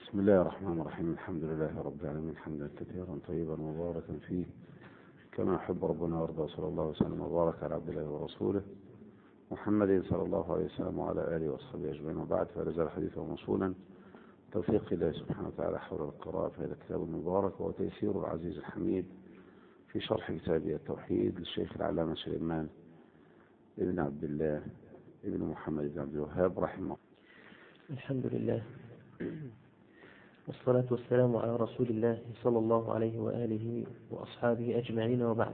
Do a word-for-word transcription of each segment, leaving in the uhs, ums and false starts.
بسم الله الرحمن الرحيم. الحمد لله رب العالمين حمدا كثيرا طيبا مباركا فيه كما يحب ربنا ويرضى. صلى الله وسلم وبارك على عبد الله ورسوله محمد صلى الله عليه وسلم وعلى آله وصحبه أجمعين، وبعد، فلا زال حديثه موصولا. توفيق الله سبحانه وتعالى حول القراءة في هذا الكتاب المبارك، وتيسير العزيز الحميد في شرح كتاب التوحيد للشيخ العلامة سليمان ابن عبد الله ابن محمد بن عبد الوهاب رحمه الله. الحمد لله والصلاة والسلام على رسول الله صلى الله عليه وآله وأصحابه أجمعين، وبعد.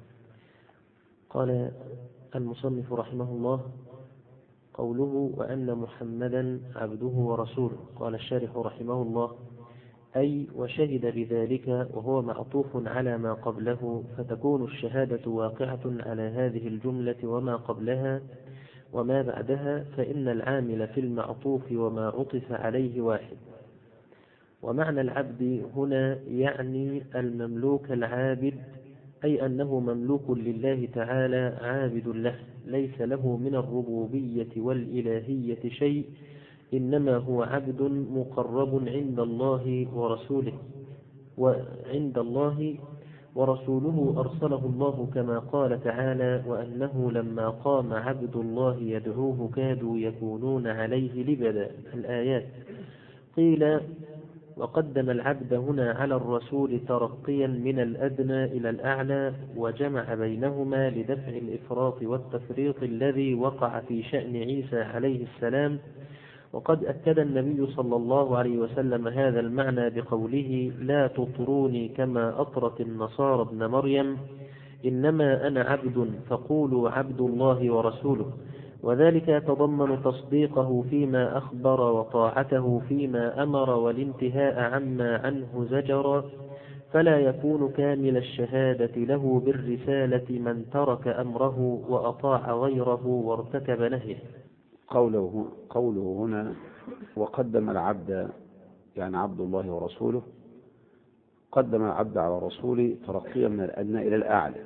قال المصنف رحمه الله: قوله وأن محمدا عبده ورسوله. قال الشارح رحمه الله: أي وشهد بذلك، وهو معطوف على ما قبله، فتكون الشهادة واقعة على هذه الجملة وما قبلها وما بعدها، فإن العامل في المعطوف وما عطف عليه واحد. ومعنى العبد هنا يعني المملوك العابد، أي أنه مملوك لله تعالى عابد له، ليس له من الربوبية والإلهية شيء، إنما هو عبد مقرب عند الله ورسوله وعند الله ورسوله أرسله الله، كما قال تعالى: وأنه لما قام عبد الله يدعوه كادوا يكونون عليه لبدا. الآيات. قيل: وقدم العبد هنا على الرسول ترقيا من الأدنى إلى الأعلى، وجمع بينهما لدفع الإفراط والتفريط الذي وقع في شأن عيسى عليه السلام. وقد أكد النبي صلى الله عليه وسلم هذا المعنى بقوله: لا تطروني كما أطرت النصارى ابن مريم، إنما أنا عبد فقولوا عبد الله ورسوله. وذلك يتضمن تصديقه فيما أخبر وطاعته فيما أمر والانتهاء عما عنه زجر، فلا يكون كامل الشهادة له بالرسالة من ترك أمره وأطاع غيره وارتكب نهيه. قوله, قوله هنا وقدم العبد يعني عبد الله ورسوله، قدم العبد على رسوله ترقيا من الأدنى إلى الأعلى،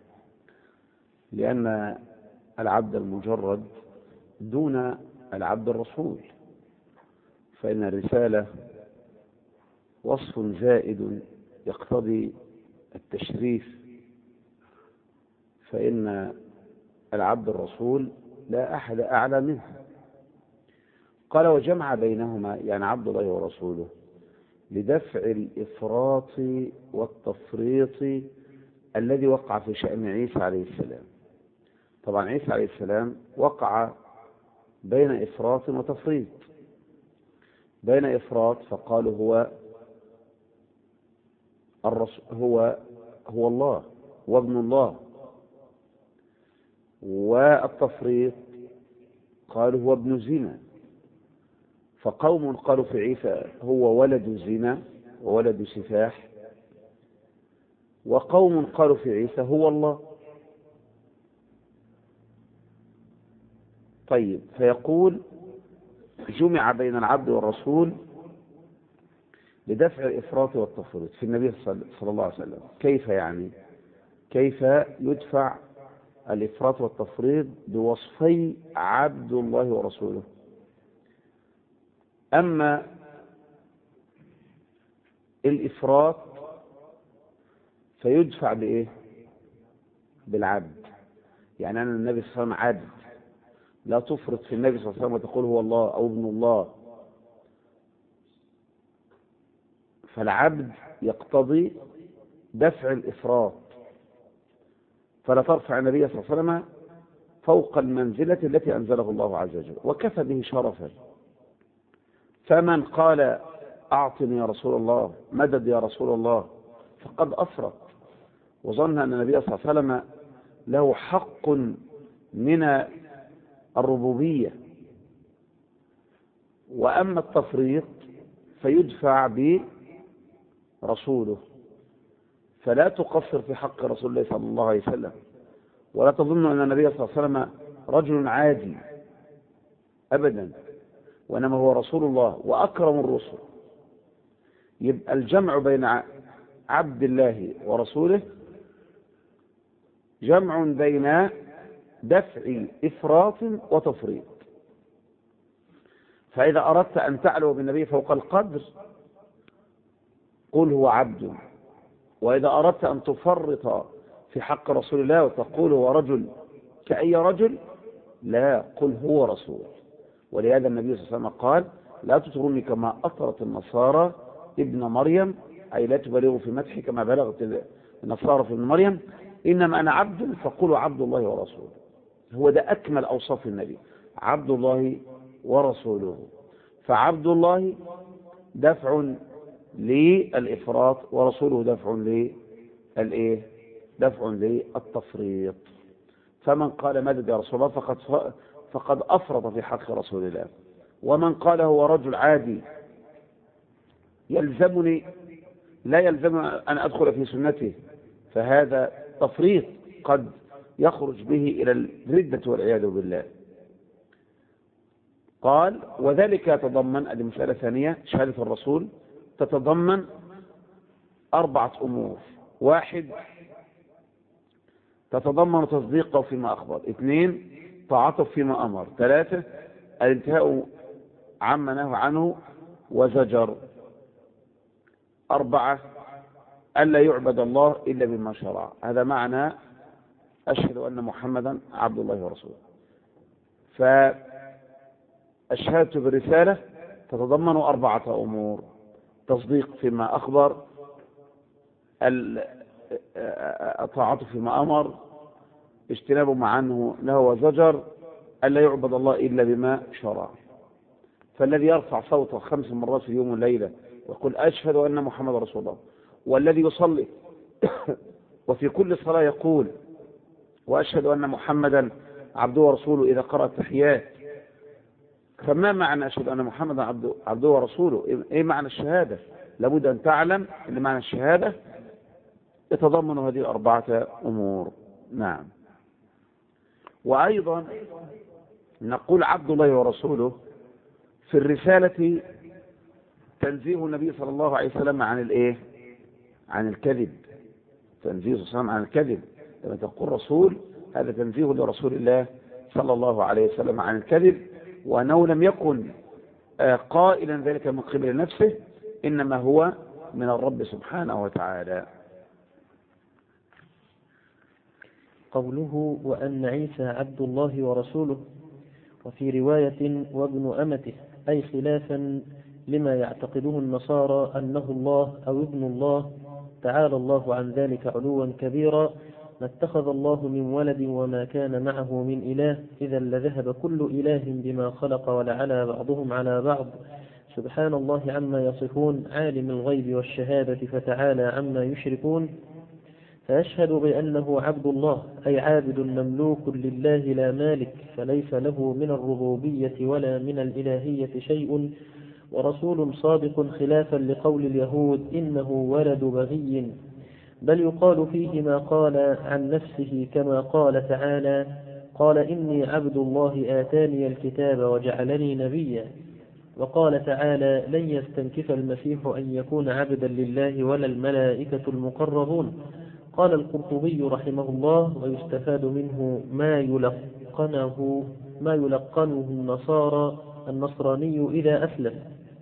لأن العبد المجرد دون العبد الرسول، فإن الرسالة وصف زائد يقتضي التشريف، فإن العبد الرسول لا أحد أعلى منه. قال وجمع بينهما يعني عبد الله ورسوله لدفع الإفراط والتفريط الذي وقع في شأن عيسى عليه السلام. طبعا عيسى عليه السلام وقع بين إفراط وتفريط. بين إفراط فقالوا هو الرسول هو هو الله وابن الله، والتفريط قالوا هو ابن زنا. فقوم قالوا في عيسى هو ولد زنا وولد سفاح، وقوم قالوا في عيسى هو الله. طيب، فيقول جمع بين العبد والرسول لدفع الإفراط والتفريط في النبي صلى الله عليه وسلم. كيف يعني؟ كيف يدفع الإفراط والتفريط بوصفي عبد الله ورسوله؟ أما الإفراط فيدفع بإيه؟ بالعبد. يعني أنا النبي صلى الله عليه وسلم عبد، لا تفرط في النبي صلى الله عليه وسلم وتقول هو الله أو ابن الله. فالعبد يقتضي دفع الإفراط، فلا ترفع النبي صلى الله عليه وسلم فوق المنزلة التي أنزله الله عز وجل، وكفى به شرفا. فمن قال أعطني يا رسول الله، مدد يا رسول الله، فقد أفرط وظن أن النبي صلى الله عليه وسلم له حق من الربوبية. وأما التفريط فيدفع برسوله، فلا تقصر في حق رسول الله صلى الله عليه وسلم، ولا تظن أن النبي صلى الله عليه وسلم رجل عادي أبدا، وإنما هو رسول الله وأكرم الرسل. يبقى الجمع بين عبد الله ورسوله جمع بين دفع إفراط وتفريط. فإذا أردت أن تعلو بالنبي فوق القدر قل هو عبد. وإذا أردت أن تفرط في حق رسول الله وتقول هو رجل كأي رجل، لا، قل هو رسول. ولهذا النبي صلى الله عليه وسلم قال لا تطروني كما أطرت النصارى ابن مريم، أي لا تبالغوا في مدحي كما بلغت النصارى في ابن مريم، إنما أنا عبد فقولوا عبد الله ورسوله. هو ده أكمل أوصاف النبي، عبد الله ورسوله. فعبد الله دفع للإفراط، ورسوله دفع للإيه؟ دفع للتفريط. فمن قال مدد يا رسول الله فقد فقد أفرط في حق رسول الله، ومن قال هو رجل عادي يلزمني لا يلزم أن أدخل في سنته، فهذا تفريط قد يخرج به إلى الردة والعياذ بالله. قال وذلك يتضمن، هذه مسألة ثانية، شهادة الرسول تتضمن أربعة أمور: واحد، تتضمن تصديقه فيما أخبر. اثنين، تعاطف فيما أمر. ثلاثة، الانتهاء عما نهى عنه وزجر. أربعة، ألا يعبد الله إلا بما شرع. هذا معنى أشهد أن محمدا عبد الله ورسوله. فالشهادة بالرسالة تتضمن أربعة أمور: تصديق فيما أخبر، التعاطف فيما أمر، اجتناب ما عنه نهى وزجر، ألا يعبد الله إلا بما شرع. فالذي يرفع صوته خمس مرات في اليوم والليلة ويقول أشهد أن محمد رسول الله، والذي يصلي وفي كل صلاة يقول وأشهد أن محمدا عبده ورسوله إذا قرأ التحيات، فما معنى أشهد أن محمدا عبده, عبده ورسوله؟ إيه معنى الشهادة؟ لابد أن تعلم أن معنى الشهادة يتضمن هذه الأربعة أمور. نعم. وأيضا نقول عبد الله ورسوله في الرسالة تنزيه النبي صلى الله عليه وسلم عن الإيه؟ عن الكذب. تنزيه صلى الله عليه وسلم عن الكذب. لما تقول رسول، هذا تنزيه لرسول الله صلى الله عليه وسلم عن الكذب، وأنه لم يكن قائلا ذلك من قبل نفسه، إنما هو من الرب سبحانه وتعالى. قوله وأن عيسى عبد الله ورسوله، وفي رواية وابن أمته، أي خلافا لما يعتقده النصارى أنه الله أو ابن الله، تعالى الله عن ذلك علوا كبيرا. ما اتخذ الله من ولد وما كان معه من إله، إذا لذهب كل إله بما خلق ولعلى بعضهم على بعض، سبحان الله عما يصفون، عالم الغيب والشهادة فتعالى عما يشركون. فأشهد بأنه عبد الله، أي عابد مملوك لله لا مالك، فليس له من الربوبية ولا من الإلهية شيء، ورسول صادق خلافا لقول اليهود إنه ولد بغي، بل يقال فيه ما قال عن نفسه كما قال تعالى قال إني عبد الله آتاني الكتاب وجعلني نبيا. وقال تعالى لن يستنكف المسيح أن يكون عبدا لله ولا الملائكة المقربون. قال القرطبي رحمه الله ويستفاد منه ما يلقنه ما يلقنه النصارى النصراني إذا أسلم.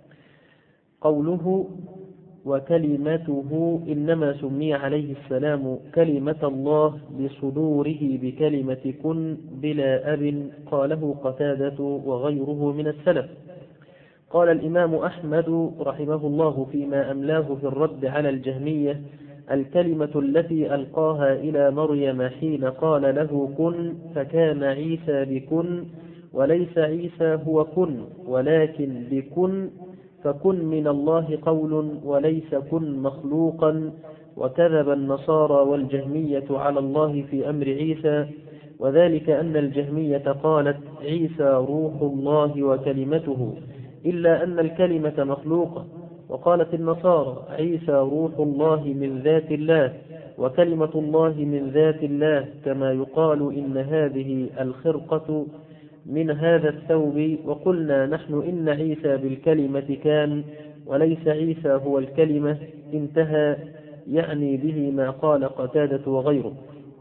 قوله وكلمته، إنما سمي عليه السلام كلمة الله بصدوره بكلمة كن بلا أب، قاله قتادة وغيره من السلف. قال الإمام أحمد رحمه الله فيما أملاه في الرد على الجهمية: الكلمة التي ألقاها إلى مريم حين قال له كن، فكان عيسى بكن، وليس عيسى هو كن، ولكن بكن، فكن من الله قول، وليس كن مخلوقا. وكذب النصارى والجهمية على الله في أمر عيسى، وذلك أن الجهمية قالت عيسى روح الله وكلمته، إلا أن الكلمة مخلوقة. وقالت النصارى عيسى روح الله من ذات الله وكلمة الله من ذات الله، كما يقال إن هذه الخرقة من هذا الثوب. وقلنا نحن إن عيسى بالكلمة كان، وليس عيسى هو الكلمة. انتهى، يعني به ما قال قتادة وغيره.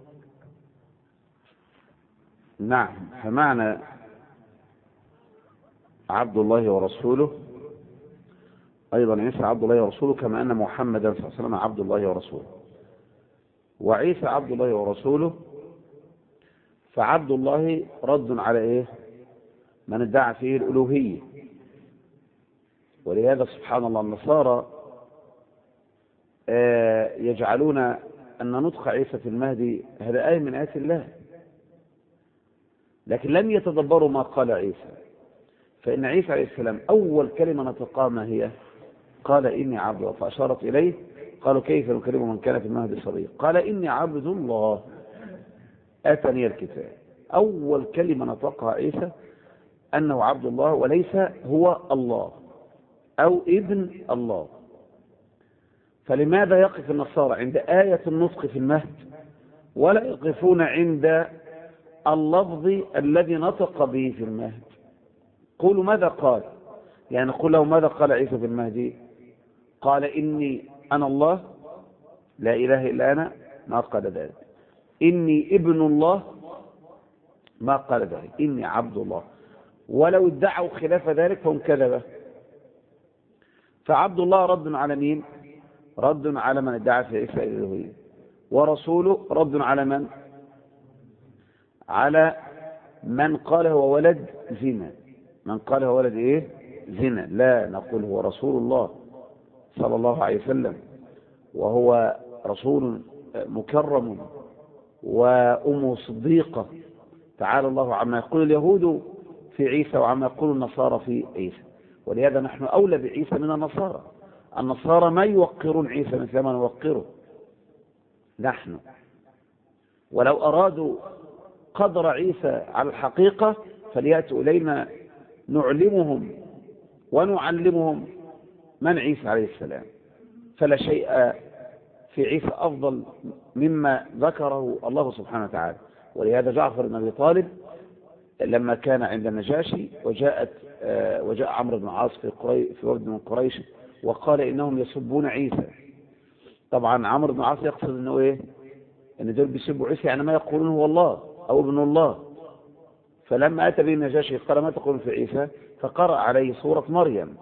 نعم. فمعنى عبد الله ورسوله أيضا عيسى عبد الله ورسوله، كما أن محمدا صلى الله عليه وسلم عبد الله ورسوله. وعيسى عبد الله ورسوله، فعبد الله رد على إيه؟ من ادعى فيه الألوهية. ولهذا سبحان الله النصارى يجعلون أن نطق عيسى في المهدي هذا آية من آيات الله، لكن لم يتدبروا ما قال عيسى. فإن عيسى عليه السلام أول كلمة نطقها ما هي؟ قال إني عبد الله. فأشارت إليه، قالوا كيف نكلم من كان في المهدي صبيا؟ قال إني عبد الله آتاني الكتاب. أول كلمة نطقها عيسى أنه عبد الله وليس هو الله أو ابن الله. فلماذا يقف النصارى عند آية النطق في المهد ولا يقفون عند اللفظ الذي نطق به في المهد؟ قولوا ماذا قال؟ يعني قل له ماذا قال عيسى في المهدي؟ قال إني أنا الله لا إله إلا أنا، ما قال ذلك. إني ابن الله، ما قال ذلك. إني عبد الله. ولو ادعوا خلاف ذلك فهم كذبة. فعبد الله رد على مين؟ رد على من ادعى في عيسى الألوهية. ورسوله رد على من؟ على من قال هو ولد زنا. من قال هو ولد ايه؟ زنا. لا نقول هو رسول الله صلى الله عليه وسلم، وهو رسول مكرم وأمه صديقة. تعالى الله عما يقول اليهود في عيسى وعما يقول النصارى في عيسى. ولهذا نحن أولى بعيسى من النصارى. النصارى ما يوقرون عيسى مثل ما نوقره نحن. ولو أرادوا قدر عيسى على الحقيقة فليأتوا إلينا نعلمهم ونعلمهم من عيسى عليه السلام. فلا شيء في عيسى أفضل مما ذكره الله سبحانه وتعالى. ولهذا جعفر بن أبي طالب لما كان عند النجاشي وجاءت وجاء عمرو بن العاص في في وفد من قريش وقال إنهم يسبون عيسى. طبعا عمرو بن العاص يقصد إنه إيه؟ إن دول بيسبوا عيسى يعني ما يقولون هو الله أو ابن الله. فلما أتى به النجاشي قال ما تقول في عيسى؟ فقرأ عليه سورة مريم.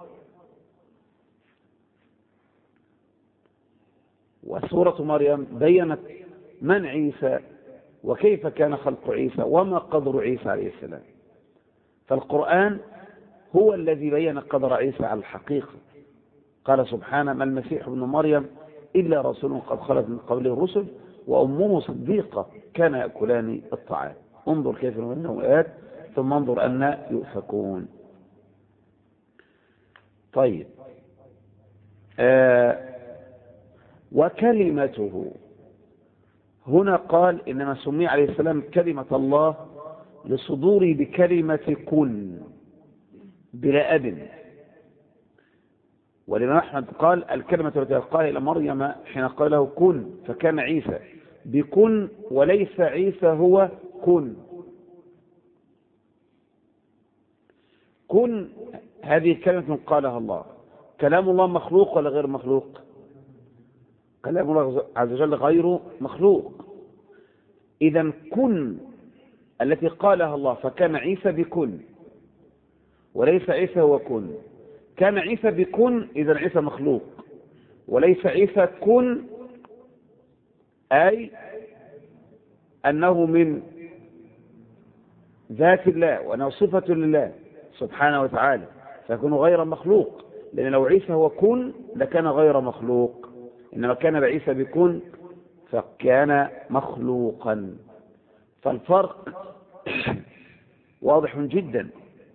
وسورة مريم بيّنت من عيسى وكيف كان خلق عيسى وما قدر عيسى عليه السلام. فالقرآن هو الذي بيّن قدر عيسى على الحقيقة. قال سبحانه ما المسيح ابن مريم إلا رسول قد خلت من قبله الرسل وأمه صديقة كان يأكلان الطعام. انظر كيف نبينهم الآيات ثم انظر أن يؤفكون. طيب آه وكلمته هنا قال إنما سمي عليه السلام كلمة الله لصدوره بكلمة كن بلا أب. والإمام أحمد قال الكلمة التي ألقاها إلى مريم حين قال له كن فكان عيسى بكن وليس عيسى هو كن. كن هذه كلمة قالها الله. كلام الله مخلوق ولا غير مخلوق؟ كلام الله عز وجل غير مخلوق. إذا كن التي قالها الله فكان عيسى بكن وليس عيسى هو كن. كان عيسى بكن إذا عيسى مخلوق وليس عيسى كن أي أنه من ذات الله وأنه صفة لله سبحانه وتعالى فيكون غير مخلوق. لأن لو عيسى هو كن لكان غير مخلوق، إنما كان بعيسى بكن فكان مخلوقا. فالفرق واضح جدا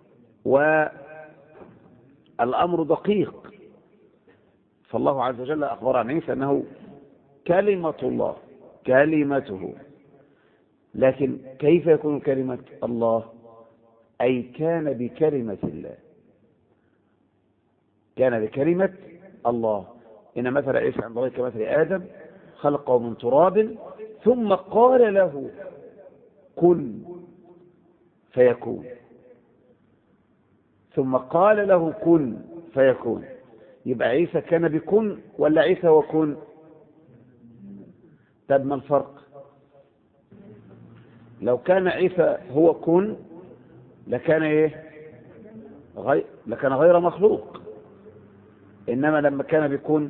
والأمر دقيق. فالله عز وجل أخبر عن عيسى أنه كلمة الله كلمته. لكن كيف يكون كلمة الله؟ أي كان بكلمة الله كان بكلمة الله. إن مثل عيسى عند الله كمثل آدم خلقه من تراب ثم قال له كن فيكون. ثم قال له كن فيكون. يبقى عيسى كان بكن ولا عيسى هو كن؟ طب ما الفرق؟ لو كان عيسى هو كن لكان ايه؟ غير لكان غير مخلوق. إنما لما كان بيكون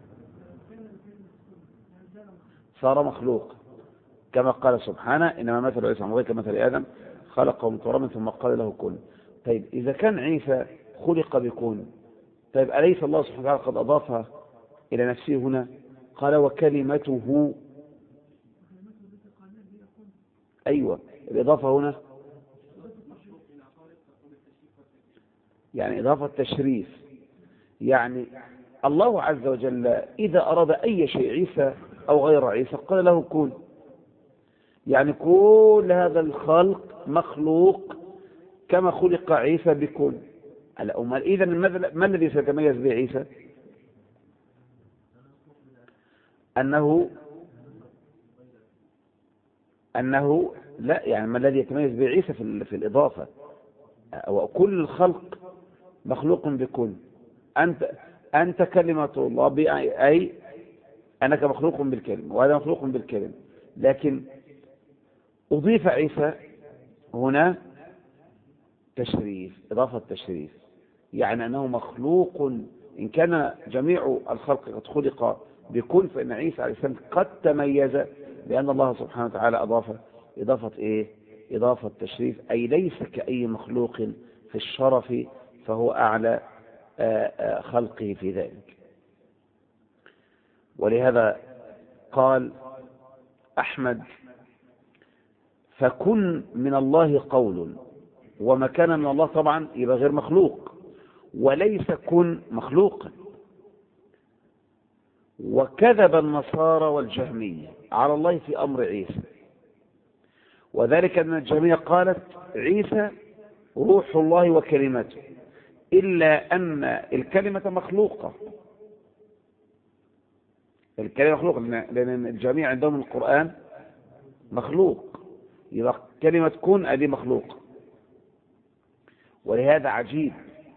صار مخلوق، كما قال سبحانه إنما مثل عيسى عند الله كمثل آدم خلقه من تراب ثم قال له كن. طيب إذا كان عيسى خلق بكون، طيب أليس الله سبحانه وتعالى قد أضافها إلى نفسه هنا؟ قال وكلمته. أيوة، الإضافة هنا يعني إضافة تشريف، يعني الله عز وجل إذا أراد أي شيء عيسى أو غير عيسى قال له كن. يعني كل هذا الخلق مخلوق كما خلق عيسى بكن. إذا ما الذي سيتميز به عيسى؟ أنه أنه لا يعني ما الذي يتميز به عيسى في, في الإضافة؟ وكل الخلق مخلوق بكن. أنت أنت كلمة الله، أي أنك مخلوق بالكلمة وهذا مخلوق بالكلمة، لكن أضيف عيسى هنا تشريف، إضافة تشريف، يعني أنه مخلوق. إن كان جميع الخلق قد خلق بكن، فإن عيسى عليه السلام قد تميز بأن الله سبحانه وتعالى أضاف إضافة إيه؟ إضافة تشريف، أي ليس كأي مخلوق في الشرف، فهو أعلى خلقه في ذلك. ولهذا قال أحمد فكن من الله قول، وما كان من الله طبعا يبقى غير مخلوق، وليس كن مخلوقا. وكذب النصارى والجهمية على الله في أمر عيسى، وذلك أن الجهمية قالت عيسى روح الله وكلمته، إلا أن الكلمة مخلوقة. الكلمة مخلوقة لأن الجميع عندهم القرآن مخلوق، يبقى كلمة كن أدي مخلوق. ولهذا عجيب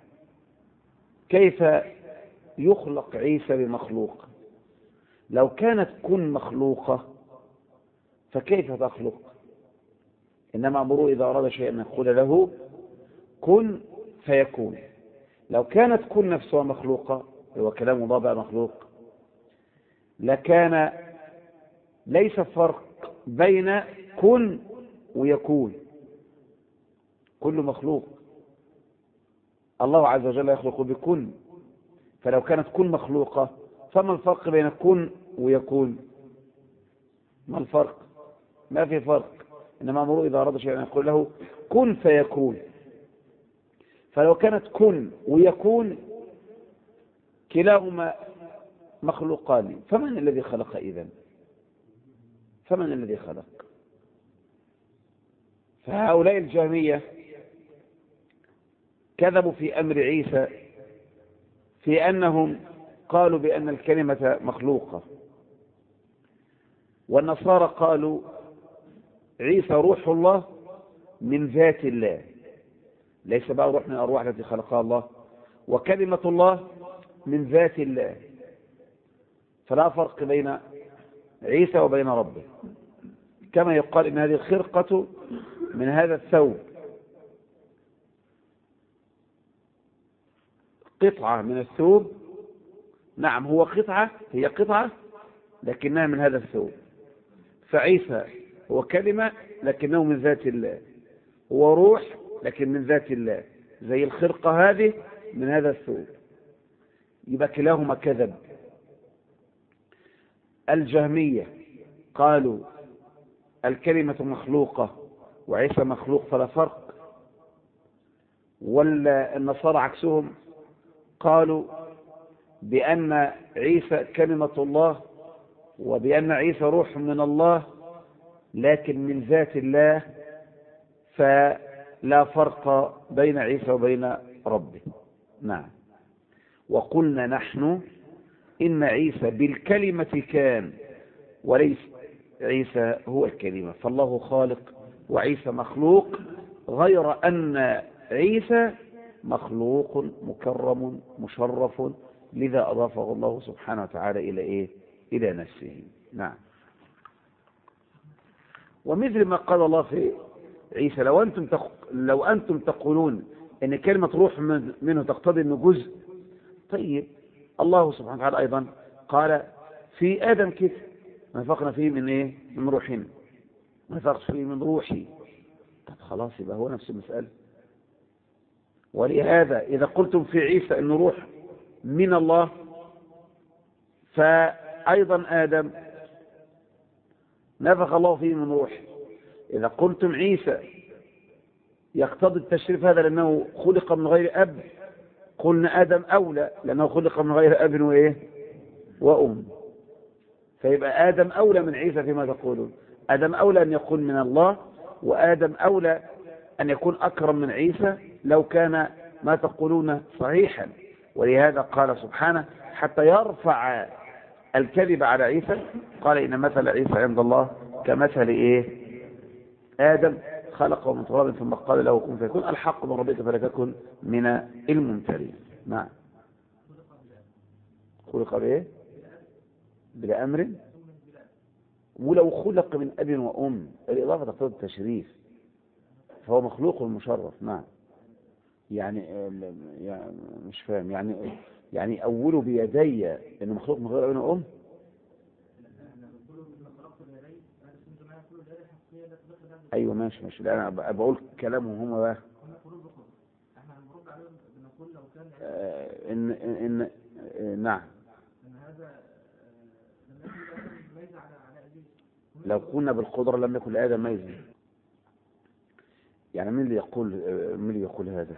كيف يخلق عيسى بمخلوق. لو كانت كن مخلوقة فكيف تخلق؟ إنما أمره إذا أراد شيئا أن يقول له كن فيكون. لو كانت كن نفسها مخلوقة، هو كلام الله بقى مخلوق، لكان ليس فرق بين كن ويكون، كل مخلوق. الله عز وجل يخلق بكن، فلو كانت كن مخلوقة فما الفرق بين كن ويكون؟ ما الفرق؟ ما في فرق. إنما أمره إذا أراد شيئا يقول له كن فيكون. فلو كانت كن ويكون كلاهما مخلوقان، فمن الذي خلق إذن؟ فمن الذي خلق؟ فهؤلاء الجهمية كذبوا في أمر عيسى في أنهم قالوا بأن الكلمة مخلوقة، والنصارى قالوا عيسى روح الله من ذات الله، ليس بقى روح من الأرواح التي خلقها الله، وكلمة الله من ذات الله، فلا فرق بين عيسى وبين ربه. كما يقال إن هذه الخرقة من هذا الثوب، قطعة من الثوب، نعم هو قطعة، هي قطعة لكنها من هذا الثوب. فعيسى هو كلمة لكنه من ذات الله، هو روح لكن من ذات الله، زي الخرقة هذه من هذا الثوب. يبقى كلاهما كذب. الجهمية قالوا الكلمة مخلوقة وعيسى مخلوق فلا فرق، والنصارى عكسهم قالوا بأن عيسى كلمة الله وبأن عيسى روح من الله لكن من ذات الله، فلا فرق بين عيسى وبين ربه. نعم. وقلنا نحن إن عيسى بالكلمة كان، وليس عيسى هو الكلمة، فالله خالق وعيسى مخلوق، غير أن عيسى مخلوق مكرم مشرف، لذا أضافه الله سبحانه وتعالى إلى إيه؟ إلى نفسه. نعم. ومثل ما قال الله في عيسى لو أنتم تق... لو أنتم تقولون إن كلمة روح من... منه تقتضي إنه جزء، طيب الله سبحانه وتعالى أيضا قال في آدم كده نفخنا فيه من إيه؟ من روحنا، نفخت فيه من روحي. طب خلاص يبقى هو نفس المسألة. ولهذا إذا قلتم في عيسى إنه روح من الله، فأيضا آدم نفخ الله فيه من روحه. إذا قلتم عيسى يقتضي التشريف هذا لأنه خلق من غير أب، قلنا آدم أولى لأنه خلق من غير أب وإيه وأم. فيبقى آدم أولى من عيسى فيما تقولون. آدم أولى أن يكون من الله، وآدم أولى أن يكون أكرم من عيسى لو كان ما تقولون صحيحا. ولهذا قال سبحانه حتى يرفع الكذب على عيسى قال إن مثل عيسى عند الله كمثل إيه آدم خلقه من تراب ثم قال له كن فيكون الحق من ربك فلا تكن من الممترين. نعم. خلق بإيه بلا أمر، ولو خلق من أب وأم الإضافة تقتضي التشريف فهو مخلوق مشرف. نعم. يعني يعني مش فاهم يعني يعني أوله بيدي إنه مخلوق من غير أب وأم. أيوة ماشي ماشي. لا أنا بقول كلامهم هم بقى آه إن إن آه نعم. لو كنا بالقدرة لم يكن لآدم ميزا. يعني من اللي يقول من اللي يقول هذا؟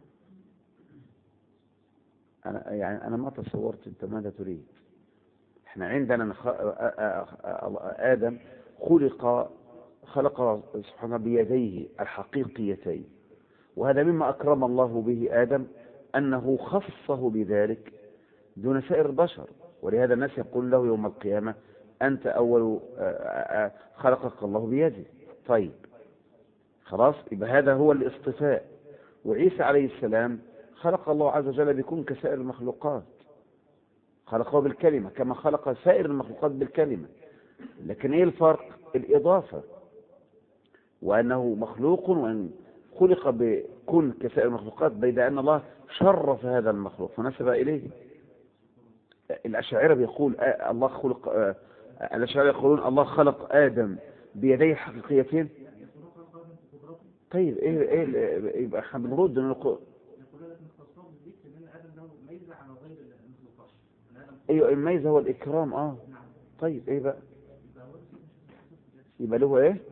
أنا يعني أنا ما تصورت أنت ماذا تريد. إحنا عندنا نخ... آدم خلق خلق سبحانه بيديه الحقيقيتين، وهذا مما أكرم الله به آدم أنه خصه بذلك دون سائر البشر. ولهذا الناس يقول له يوم القيامة أنت أول خلقك الله بيده. طيب خلاص يبقى هذا هو الاصطفاء. وعيسى عليه السلام خلق الله عز وجل بيكون كسائر المخلوقات، خلقه بالكلمة كما خلق سائر المخلوقات بالكلمة. لكن ايه الفرق؟ الإضافة، وأنه مخلوق وأن خلق بكون كسائر المخلوقات، بيد أن الله شرف هذا المخلوق فنسب إليه. الأشاعرة بيقول الله خلق، الأشاعرة يقولون الله خلق آدم بيديه حقيقيتين. طيب ايه ايه يبقى احنا بنرد نقول ايوه الميزه هو الاكرام. اه طيب ايه بقى يبقى له ايه؟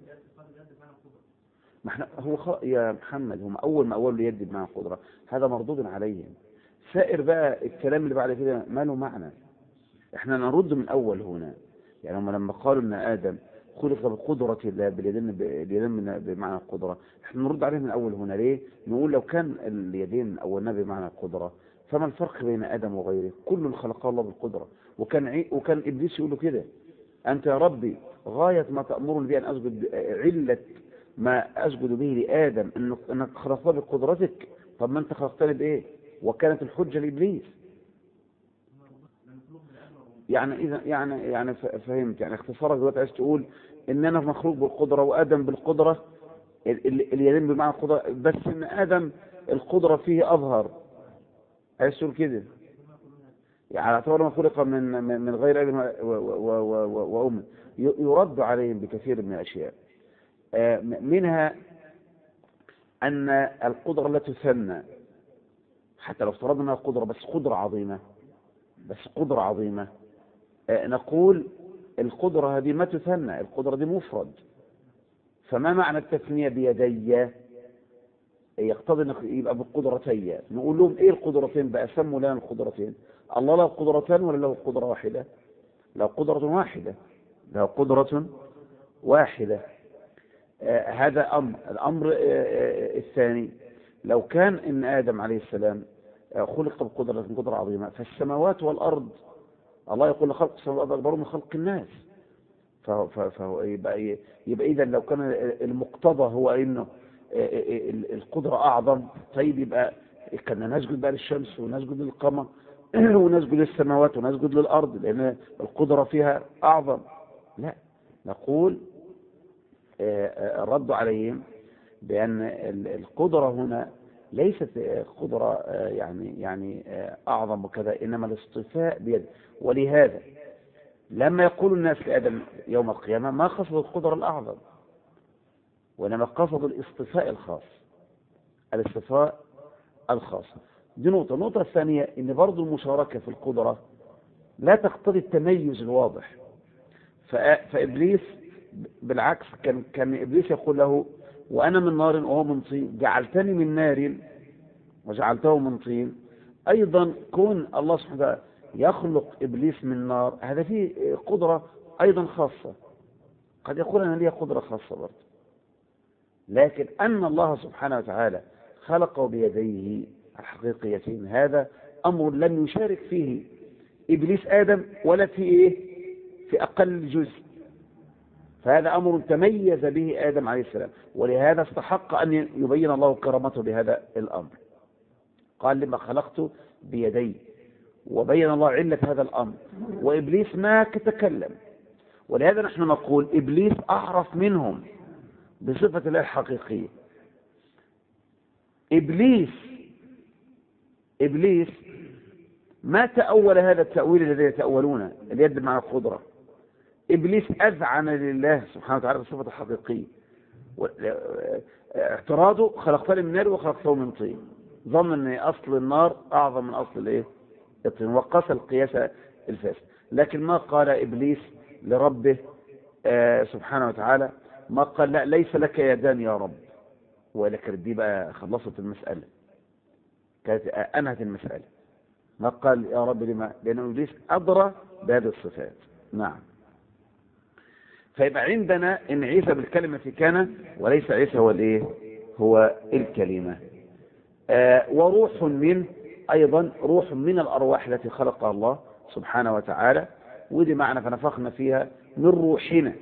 ما احنا هو خ... يا محمد هم اول ما اول يد بمعنى القدره هذا مردود عليهم. سائر بقى الكلام اللي بعد كده ما له معنى. احنا نرد من اول هنا. يعني هم لما قالوا ان ادم خلق بقدرة الله باليدين باليدين بمعنى القدرة، احنا نرد عليه من اول هنا. ليه؟ نقول لو كان اليدين اولنا بمعنى القدرة فما الفرق بين ادم وغيره؟ كل خلق الله بالقدرة. وكان عي... وكان ابليس يقول له كده انت يا ربي غاية ما تأمرني به ان اسجد، علة ما اسجد به لآدم انك انك خلقته بقدرتك. طب ما انت خلقتني بايه؟ وكانت الحجة لابليس. يعني اذا يعني يعني فهمت يعني اختصارك دلوقتي عايز تقول ان انا مخلوق بالقدره وادم بالقدره، اليدين بمعنى القدره، بس ان ادم القدره فيه اظهر. عايز تقول كده يعني اعتبر ما خلق من من غير اب وام. يرد عليهم بكثير من الاشياء، منها ان القدره لا تثنى. حتى لو افترضنا انها قدره بس قدره عظيمه بس قدره عظيمه نقول القدرة هذه ما تثنى، القدرة دي مفرد. فما معنى التثنية بيدي؟ يقتضي انك يبقى بالقدرتين. نقول لهم ايه القدرتين بقى؟ سموا لنا القدرتين. الله له قدرتان ولا له قدرة واحدة؟ له قدرة واحدة له قدرة واحدة. آه هذا أمر. الأمر آه آه الثاني، لو كان إن آدم عليه السلام آه خلق بقدرة قدرة عظيمة، فالسماوات والأرض الله يقول خلق السماوات أكبر من خلق الناس. فهو يبقى يبقى إذا لو كان المقتضى هو إنه القدرة أعظم، طيب يبقى كنا نسجد بقى للشمس ونسجد للقمر ونسجد للسماوات ونسجد للأرض لأن القدرة فيها أعظم. لا، نقول الرد عليهم بأن القدرة هنا ليست قدرة يعني يعني أعظم وكذا، إنما الاصطفاء بيد. ولهذا لما يقول الناس لآدم يوم القيامة ما قصدوا القدرة الأعظم، وإنما قصدوا الاصطفاء الخاص، الاصطفاء الخاص. دي نقطة. النقطة الثانية إن برضو المشاركة في القدرة لا تقتضي التميز الواضح. فإبليس بالعكس كان كان إبليس يقول له وأنا من نار وهو من طين، جعلتني من نار وجعلته من طين. أيضا كون الله سبحانه وتعالى يخلق إبليس من نار، هذا فيه قدرة أيضا خاصة. قد يقول أنا لي قدرة خاصة برضه، لكن أن الله سبحانه وتعالى خلقه بيديه الحقيقيتين هذا أمر لم يشارك فيه إبليس آدم ولا في إيه في أقل جزء. فهذا أمر تميز به آدم عليه السلام، ولهذا استحق أن يبين الله كرامته بهذا الأمر. قال لما خلقته بيدي، وبين الله علة هذا الأمر، وإبليس ما تكلم. ولهذا نحن نقول إبليس أعرف منهم بصفة الله الحقيقية. إبليس إبليس ما تأول هذا التأويل الذي يتأولونه اليد مع القدرة. إبليس أذعن لله سبحانه وتعالى بصفة الحقيقية. اعتراضه خلقتني من نار وخلقته من طين، ظن أن أصل النار أعظم من أصل الإيه؟ الطين، وقاس القياس الفاسد. لكن ما قال إبليس لربه آه سبحانه وتعالى، ما قال لا ليس لك يدان يا رب، ولكن دي بقى خلصت المسألة، كانت أنهت المسألة. ما قال يا رب لما؟ لأن إبليس أدرى بهذه الصفات. نعم. فيبقى عندنا إن عيسى بالكلمة في كان، وليس عيسى هو الإيه؟ هو الكلمة. آه وروح منه، أيضا روح من الأرواح التي خلقها الله سبحانه وتعالى، ودي معنى فنفخنا فيها من روحنا.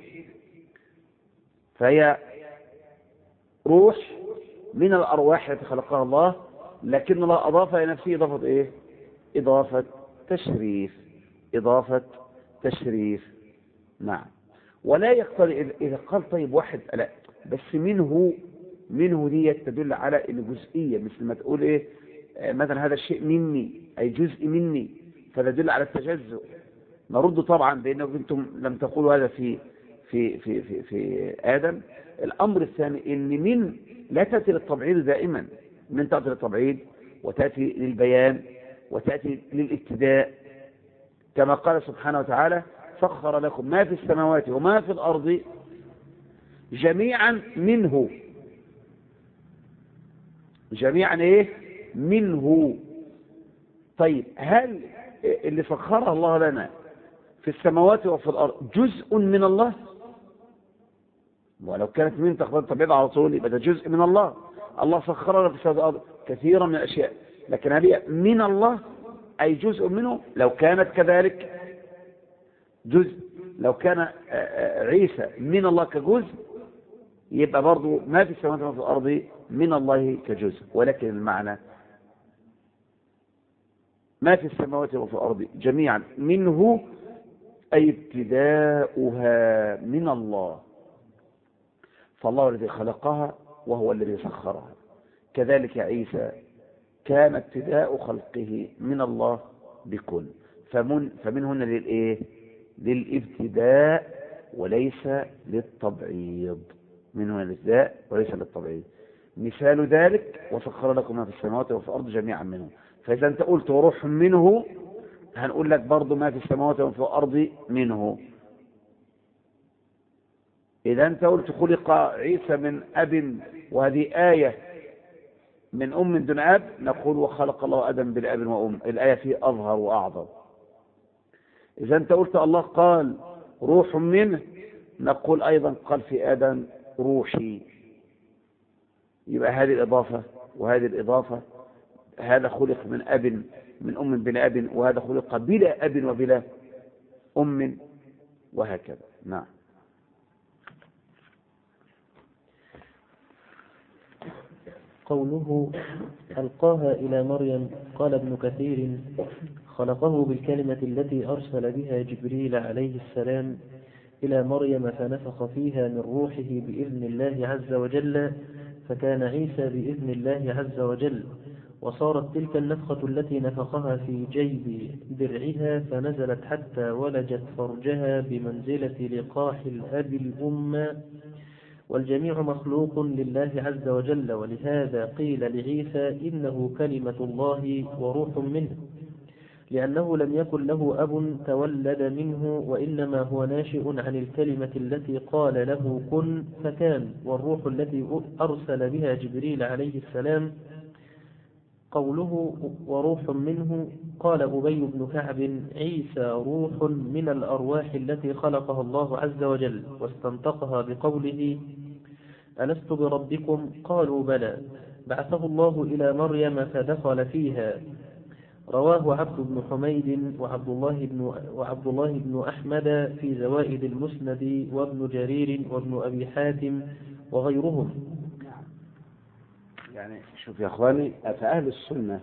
فهي روح من الأرواح التي خلقها الله، لكن الله أضاف إلى نفسه إضافة إيه؟ إضافة تشريف. إضافة تشريف. نعم. ولا يقتضي إذا قال طيب واحد لا بس منه منه دي تدل على الجزئية، مثل ما تقول إيه مثلا هذا الشيء مني أي جزء مني، فيدل على التجزؤ. نرد طبعا بأنه أنتم لم تقولوا هذا في في في في, في آدم. الأمر الثاني إن من لا تأتي للتبعيض دائما، من تأتي للتبعيض وتأتي للبيان وتأتي للابتداء، كما قال سبحانه وتعالى سخر لكم ما في السماوات وما في الأرض جميعا منه. جميعا إيه؟ منه. طيب هل اللي سخرها الله لنا في السماوات وفي الأرض جزء من الله؟ ولو كانت من تقبل تبعيض على طول يبقى ده جزء من الله. الله سخر لنا في السماوات والأرض كثيرا من الأشياء، لكن هذه من الله أي جزء منه. لو كانت كذلك جزء، لو كان عيسى من الله كجزء يبقى برضو ما في السماوات وما في الأرض من الله كجزء. ولكن المعنى ما في السماوات وما في الأرض جميعا منه أي ابتداؤها من الله، فالله الذي خلقها وهو الذي سخرها. كذلك عيسى كان ابتداء خلقه من الله بكل، فمن فمن هنا للإيه؟ للابتداء وليس للتبعيض. من هنا للابتداء وليس للتبعيض. مثال ذلك وسخر لكم ما في السماوات وفي الأرض جميعا منه. فإذا أنت قلت وروح منه هنقول لك برضو ما في السماوات وفي الأرض منه. إذا أنت قلت خلق عيسى من أب وهذه آية من أم دون أب، نقول وخلق الله آدم بالأب وأم، الآية فيه أظهر وأعظم. إذا أنت قلت الله قال روح منه، نقول أيضا قال في آدم روحي. يبقى هذه الإضافة وهذه الإضافة، هذا خلق من أب من أم بلا أب، وهذا خلق بلا أب وبلا أم، وهكذا. نعم. قوله ألقاها إلى مريم، قال ابن كثير خلقه بالكلمة التي أرسل بها جبريل عليه السلام إلى مريم فنفخ فيها من روحه بإذن الله عز وجل، فكان عيسى بإذن الله عز وجل، وصارت تلك النفخة التي نفخها في جيب درعها فنزلت حتى ولجت فرجها بمنزلة لقاح الأب الأم، والجميع مخلوق لله عز وجل. ولهذا قيل لعيسى إنه كلمة الله وروح منه، لأنه لم يكن له أب تولد منه، وإنما هو ناشئ عن الكلمة التي قال له كن فكان، والروح التي أرسل بها جبريل عليه السلام. قوله وروح منه، قال أبي بن كعب عيسى روح من الأرواح التي خلقها الله عز وجل، واستنطقها بقوله ألست بربكم؟ قالوا بلى، بعثه الله إلى مريم فدخل فيها. رواه عبد بن حميد وعبد الله بن, وعبد الله بن أحمد في زوائد المسند، وابن جرير وابن أبي حاتم وغيرهم. يعني شوف يا أخواني، فأهل السنة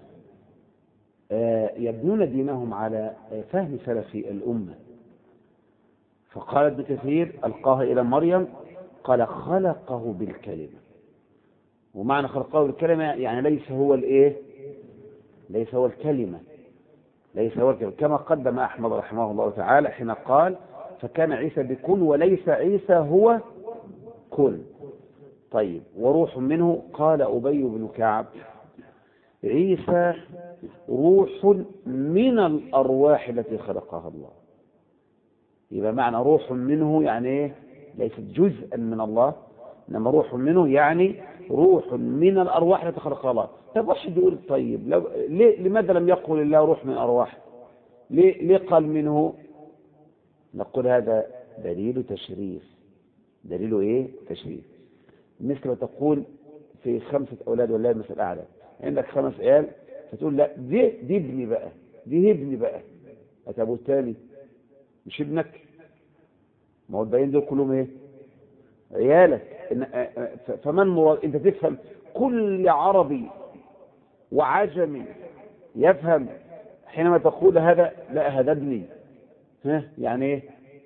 يبنون دينهم على فهم سلف الأمة. فقال ابن كثير ألقاها إلى مريم، قال خلقه بالكلمة. ومعنى خلقه بالكلمة يعني ليس هو الإيه؟ ليس هو الكلمة، ليس هو الكلمة، كما قدم أحمد رحمه الله تعالى حين قال فكان عيسى بكن، وليس عيسى هو كن. طيب، وروح منه، قال أبي بن كعب عيسى روح من الأرواح التي خلقها الله. يبقى معنى روح منه يعني إيه؟ ليست جزءا من الله، إنما روح منه يعني روح من الأرواح التي خلقها الله. طب واحد يقول طيب لو ليه لماذا لم يقل الله روح من الأرواح؟ ليه, ليه قال منه؟ نقول هذا دليل تشريف. دليل إيه؟ تشريف. مثل ما تقول في خمسة أولاد والله المثل الأعلى، عندك خمس عيال فتقول لا دي دي ابني بقى، دي ابني بقى، أتابو الثاني مش ابنك. ما هو الباقيين دول كلهم ايه؟ عيالك. فمن مراد؟ انت تفهم كل عربي وعجمي يفهم حينما تقول هذا لا هذا ابني، ها يعني ايه؟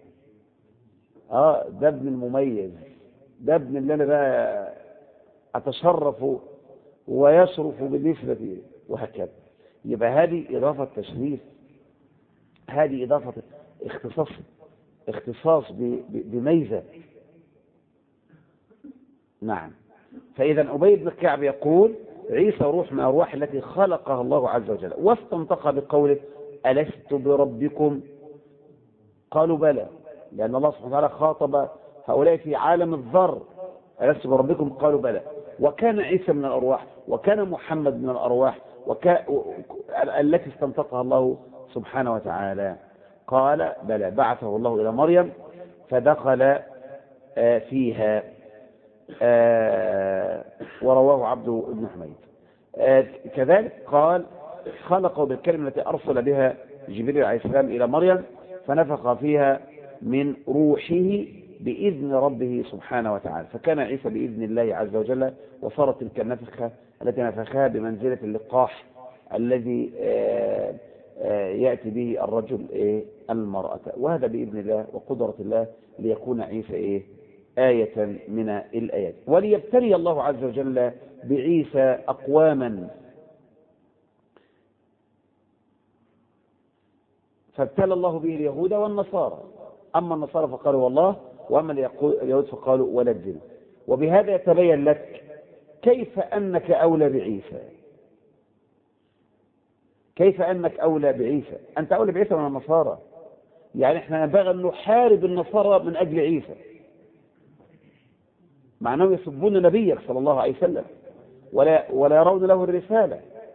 اه ده ابن المميز، ده ابن اللي انا بقى اتشرف ويشرف بالنسبه لي، وهكذا. يبقى هذه اضافه تشريف، هذه اضافه اختصاص، اختصاص بميزه. نعم. فاذا ابي بن كعب يقول عيسى روح من الارواح التي خلقها الله عز وجل، واستنطق بقوله ألست بربكم؟ قالوا بلى، لأن الله سبحانه وتعالى خاطب هؤلاء في عالم الذر. ألست بربكم؟ قالوا بلى. وكان عيسى من الأرواح، وكان محمد من الأرواح وكا... التي استنطقها الله سبحانه وتعالى. قال بلى، بعثه الله إلى مريم فدخل فيها. ورواه عبد بن حميد. كذلك قال خلقه بالكلمة التي أرسل بها جبريل عليه السلام إلى مريم فنفخ فيها من روحه بإذن ربه سبحانه وتعالى، فكان عيسى بإذن الله عز وجل، وصارت تلك النفخة التي نفخها بمنزلة اللقاح الذي يأتي به الرجل المرأة، وهذا بإذن الله وقدرة الله ليكون عيسى إيه؟ آية من الآيات. وليبتلي الله عز وجل بعيسى أقواما، فابتلى الله به اليهود والنصارى. أما النصارى فقالوا والله، وأما اليهود فقالوا ولد زنا. وبهذا يتبين لك كيف أنك أولى بعيسى، كيف أنك أولى بعيسى. أنت أولى بعيسى من النصارى. يعني احنا نبغي أن نحارب النصارى من أجل عيسى، مع أنهم يسبون نبيك صلى الله عليه وسلم ولا, ولا يرون له الرسالة،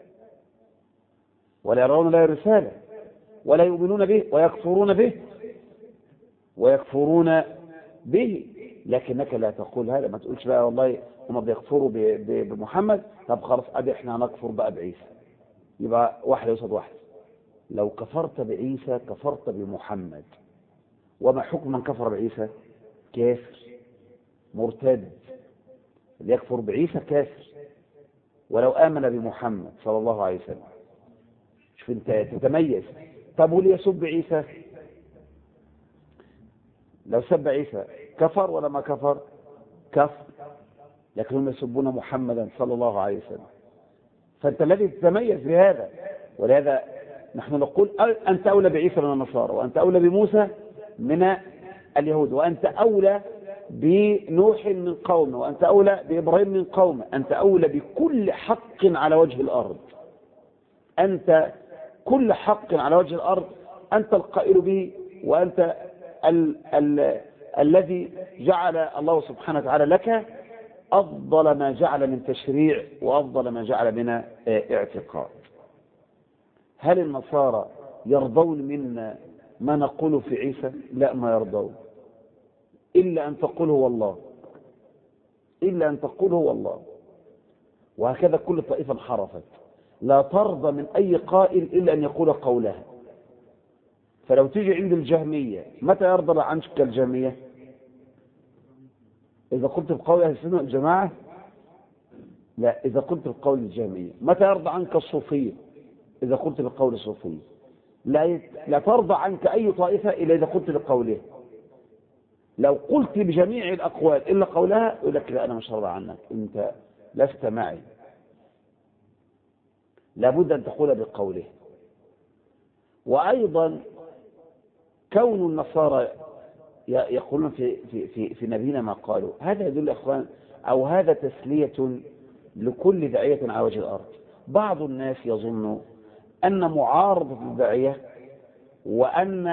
ولا يرون له الرسالة ولا يؤمنون به ويكفرون به ويكفرون به. لكنك لا تقول هذا، ما تقولش بقى والله هم بيكفروا بمحمد، طب خلاص ادي احنا هنكفر بقى بعيسى. يبقى واحد يقصد واحد. لو كفرت بعيسى كفرت بمحمد. وما حكم من كفر بعيسى؟ كافر مرتد. اللي يكفر بعيسى كافر ولو آمن بمحمد صلى الله عليه وسلم. شوف انت تتميز. طب واللي يسب عيسى لو سب عيسى كفر ولا ما كفر؟ كفر. لكن هم يسبون محمدا صلى الله عليه وسلم. فأنت الذي تتميز بهذا. ولهذا نحن نقول أنت أولى بعيسى من النصارى، وأنت أولى بموسى من اليهود، وأنت أولى بنوح من قومه، وأنت أولى بإبراهيم من قومه، أنت أولى بكل حق على وجه الأرض. أنت كل حق على وجه الأرض أنت القائل به، وأنت ال ال الذي جعل الله سبحانه وتعالى لك أفضل ما جعل من تشريع وأفضل ما جعل من اعتقاد. هل النصارى يرضون منا ما نقوله في عيسى؟ لا، ما يرضون، إلا أن تقول هو الله، إلا أن تقول هو الله. وهكذا كل طائفة انحرفت، لا ترضى من أي قائل إلا أن يقول قولها. فلو تيجي عند الجهمية، متى يرضى عنك الجهمية؟ إذا قلت بقول أهل السنة والجماعة؟ لا، إذا قلت بقول الجهمية. متى يرضى عنك الصوفية؟ إذا قلت بقول الصوفية. لا, لا ترضى عنك أي طائفة إلا إذا قلت بقولها. لو قلت بجميع الأقوال إلا قولها يقول لك لا، أنا مش هرضى عنك، أنت لست معي. لابد أن تقول بقوله. وأيضا كون النصارى يقولون في, في, في, في نبينا ما قالوا، هذا يدل أخوان أو هذا تسلية لكل داعية على وجه الأرض. بعض الناس يظن أن معارضة الداعية وأن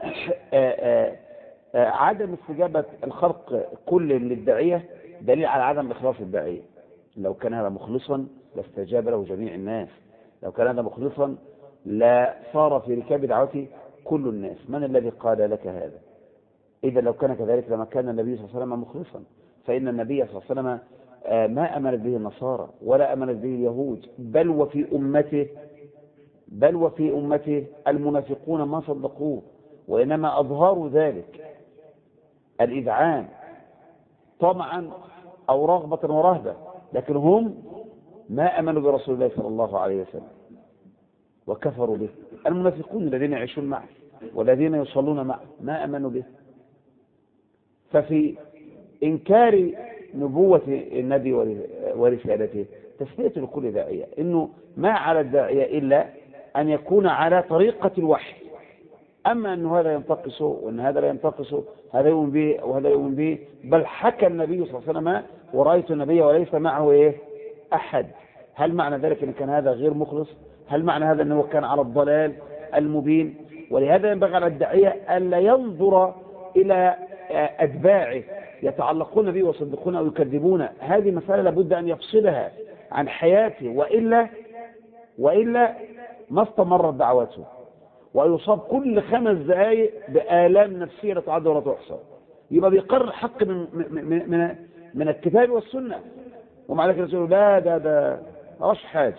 عدم استجابة الخلق كل للداعية دليل على عدم إخلاص الداعية. لو كان هذا مخلصا لاستجاب له جميع الناس، لو كان هذا مخلصا لا صار في ركاب دعوته كل الناس. من الذي قال لك هذا؟ إذا لو كان كذلك لما كان النبي صلى الله عليه وسلم مخلصا، فإن النبي صلى الله عليه وسلم ما أمنت به النصارى ولا أمنت به اليهود، بل وفي أمته بل وفي أمته المنافقون ما صدقوه، وإنما أظهروا ذلك الإذعان طمعا أو رغبة ورهبة، لكن هم ما أمنوا برسول الله صلى الله عليه وسلم وكفروا به. المنافقون الذين يعيشون معه والذين يصلون معه ما أمنوا به. ففي إنكار نبوة النبي ورسالته تسلية لكل داعية، إنه ما على الداعية إلا أن يكون على طريقة الوحي. أما أن هذا ينتقصه وأن هذا لا ينتقصه، هذا يؤمن به وهذا يؤمن به، بل حكى النبي صلى الله عليه وسلم ورأيت النبي وليس معه إيه أحد. هل معنى ذلك أن كان هذا غير مخلص؟ هل معنى هذا أنه كان على الضلال المبين؟ ولهذا ينبغي على الداعية ألا ينظر إلى أتباعه يتعلقون به ويصدقون أو يكذبون. هذه مسألة لابد أن يفصلها عن حياته، وإلا وإلا ما استمرت دعوته، ويصاب كل خمس دقائق بآلام نفسية لا تعد ولا تحصى. يبقى بيقرر الحق من من من, من الكتاب والسنة، ومع ذلك يقول لا ده ده مش حاجة،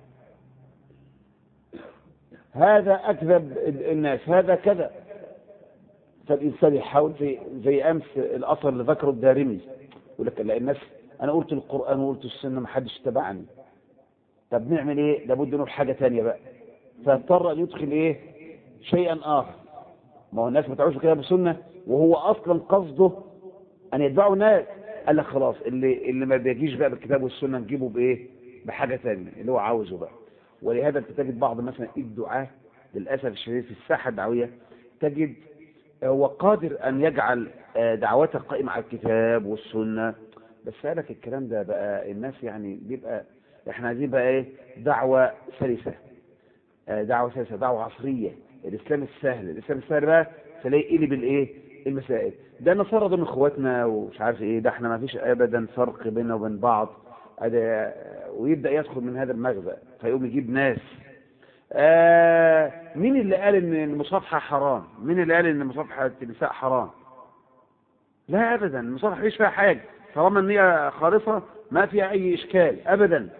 هذا أكذب الناس، هذا كذا. فالإنسان يحاول زي, زي أمس الأثر اللي ذكره الدارمي، يقول لك لا الناس أنا قلت القرآن وقلت السنة ما حدش تبعني، طب نعمل إيه؟ لابد نقول حاجة تانية بقى، فاضطر أن يدخل إيه شيئا آخر. ما هو الناس ما تعرفش كده بسنة، وهو أصلا قصده أن يتبعوا الناس. قال لك خلاص اللي اللي ما بيجيش بقى بالكتاب والسنة نجيبه بإيه؟ بحاجة تانية اللي هو عاوزه بقى. ولهذا أنت تجد بعض مثلا الدعاة للأسف الشديد في الساحة الدعوية تجد هو قادر أن يجعل دعوته قائمة على الكتاب والسنة، بس قالك الكلام ده بقى الناس يعني بيبقى احنا عايزين بقى ايه دعوة سلسة، دعوة سلسة، دعوة عصرية، الإسلام السهل. الإسلام السهل بقى تلاقي قلب الايه المسائل. ده النصارى دول اخواتنا ومش عارف ايه، ده احنا ما فيش ابدا فرق بيننا وبين بعض، ويبدأ يدخل من هذا المغزى فيقوم يجيب ناس. آه مين اللي قال ان المصافحة حرام؟ مين اللي قال ان مصافحة النساء حرام؟ لا ابدا، المصافحة مفيش فيها حاجة طالما ان هي خالصة ما فيها اي اشكال ابدا.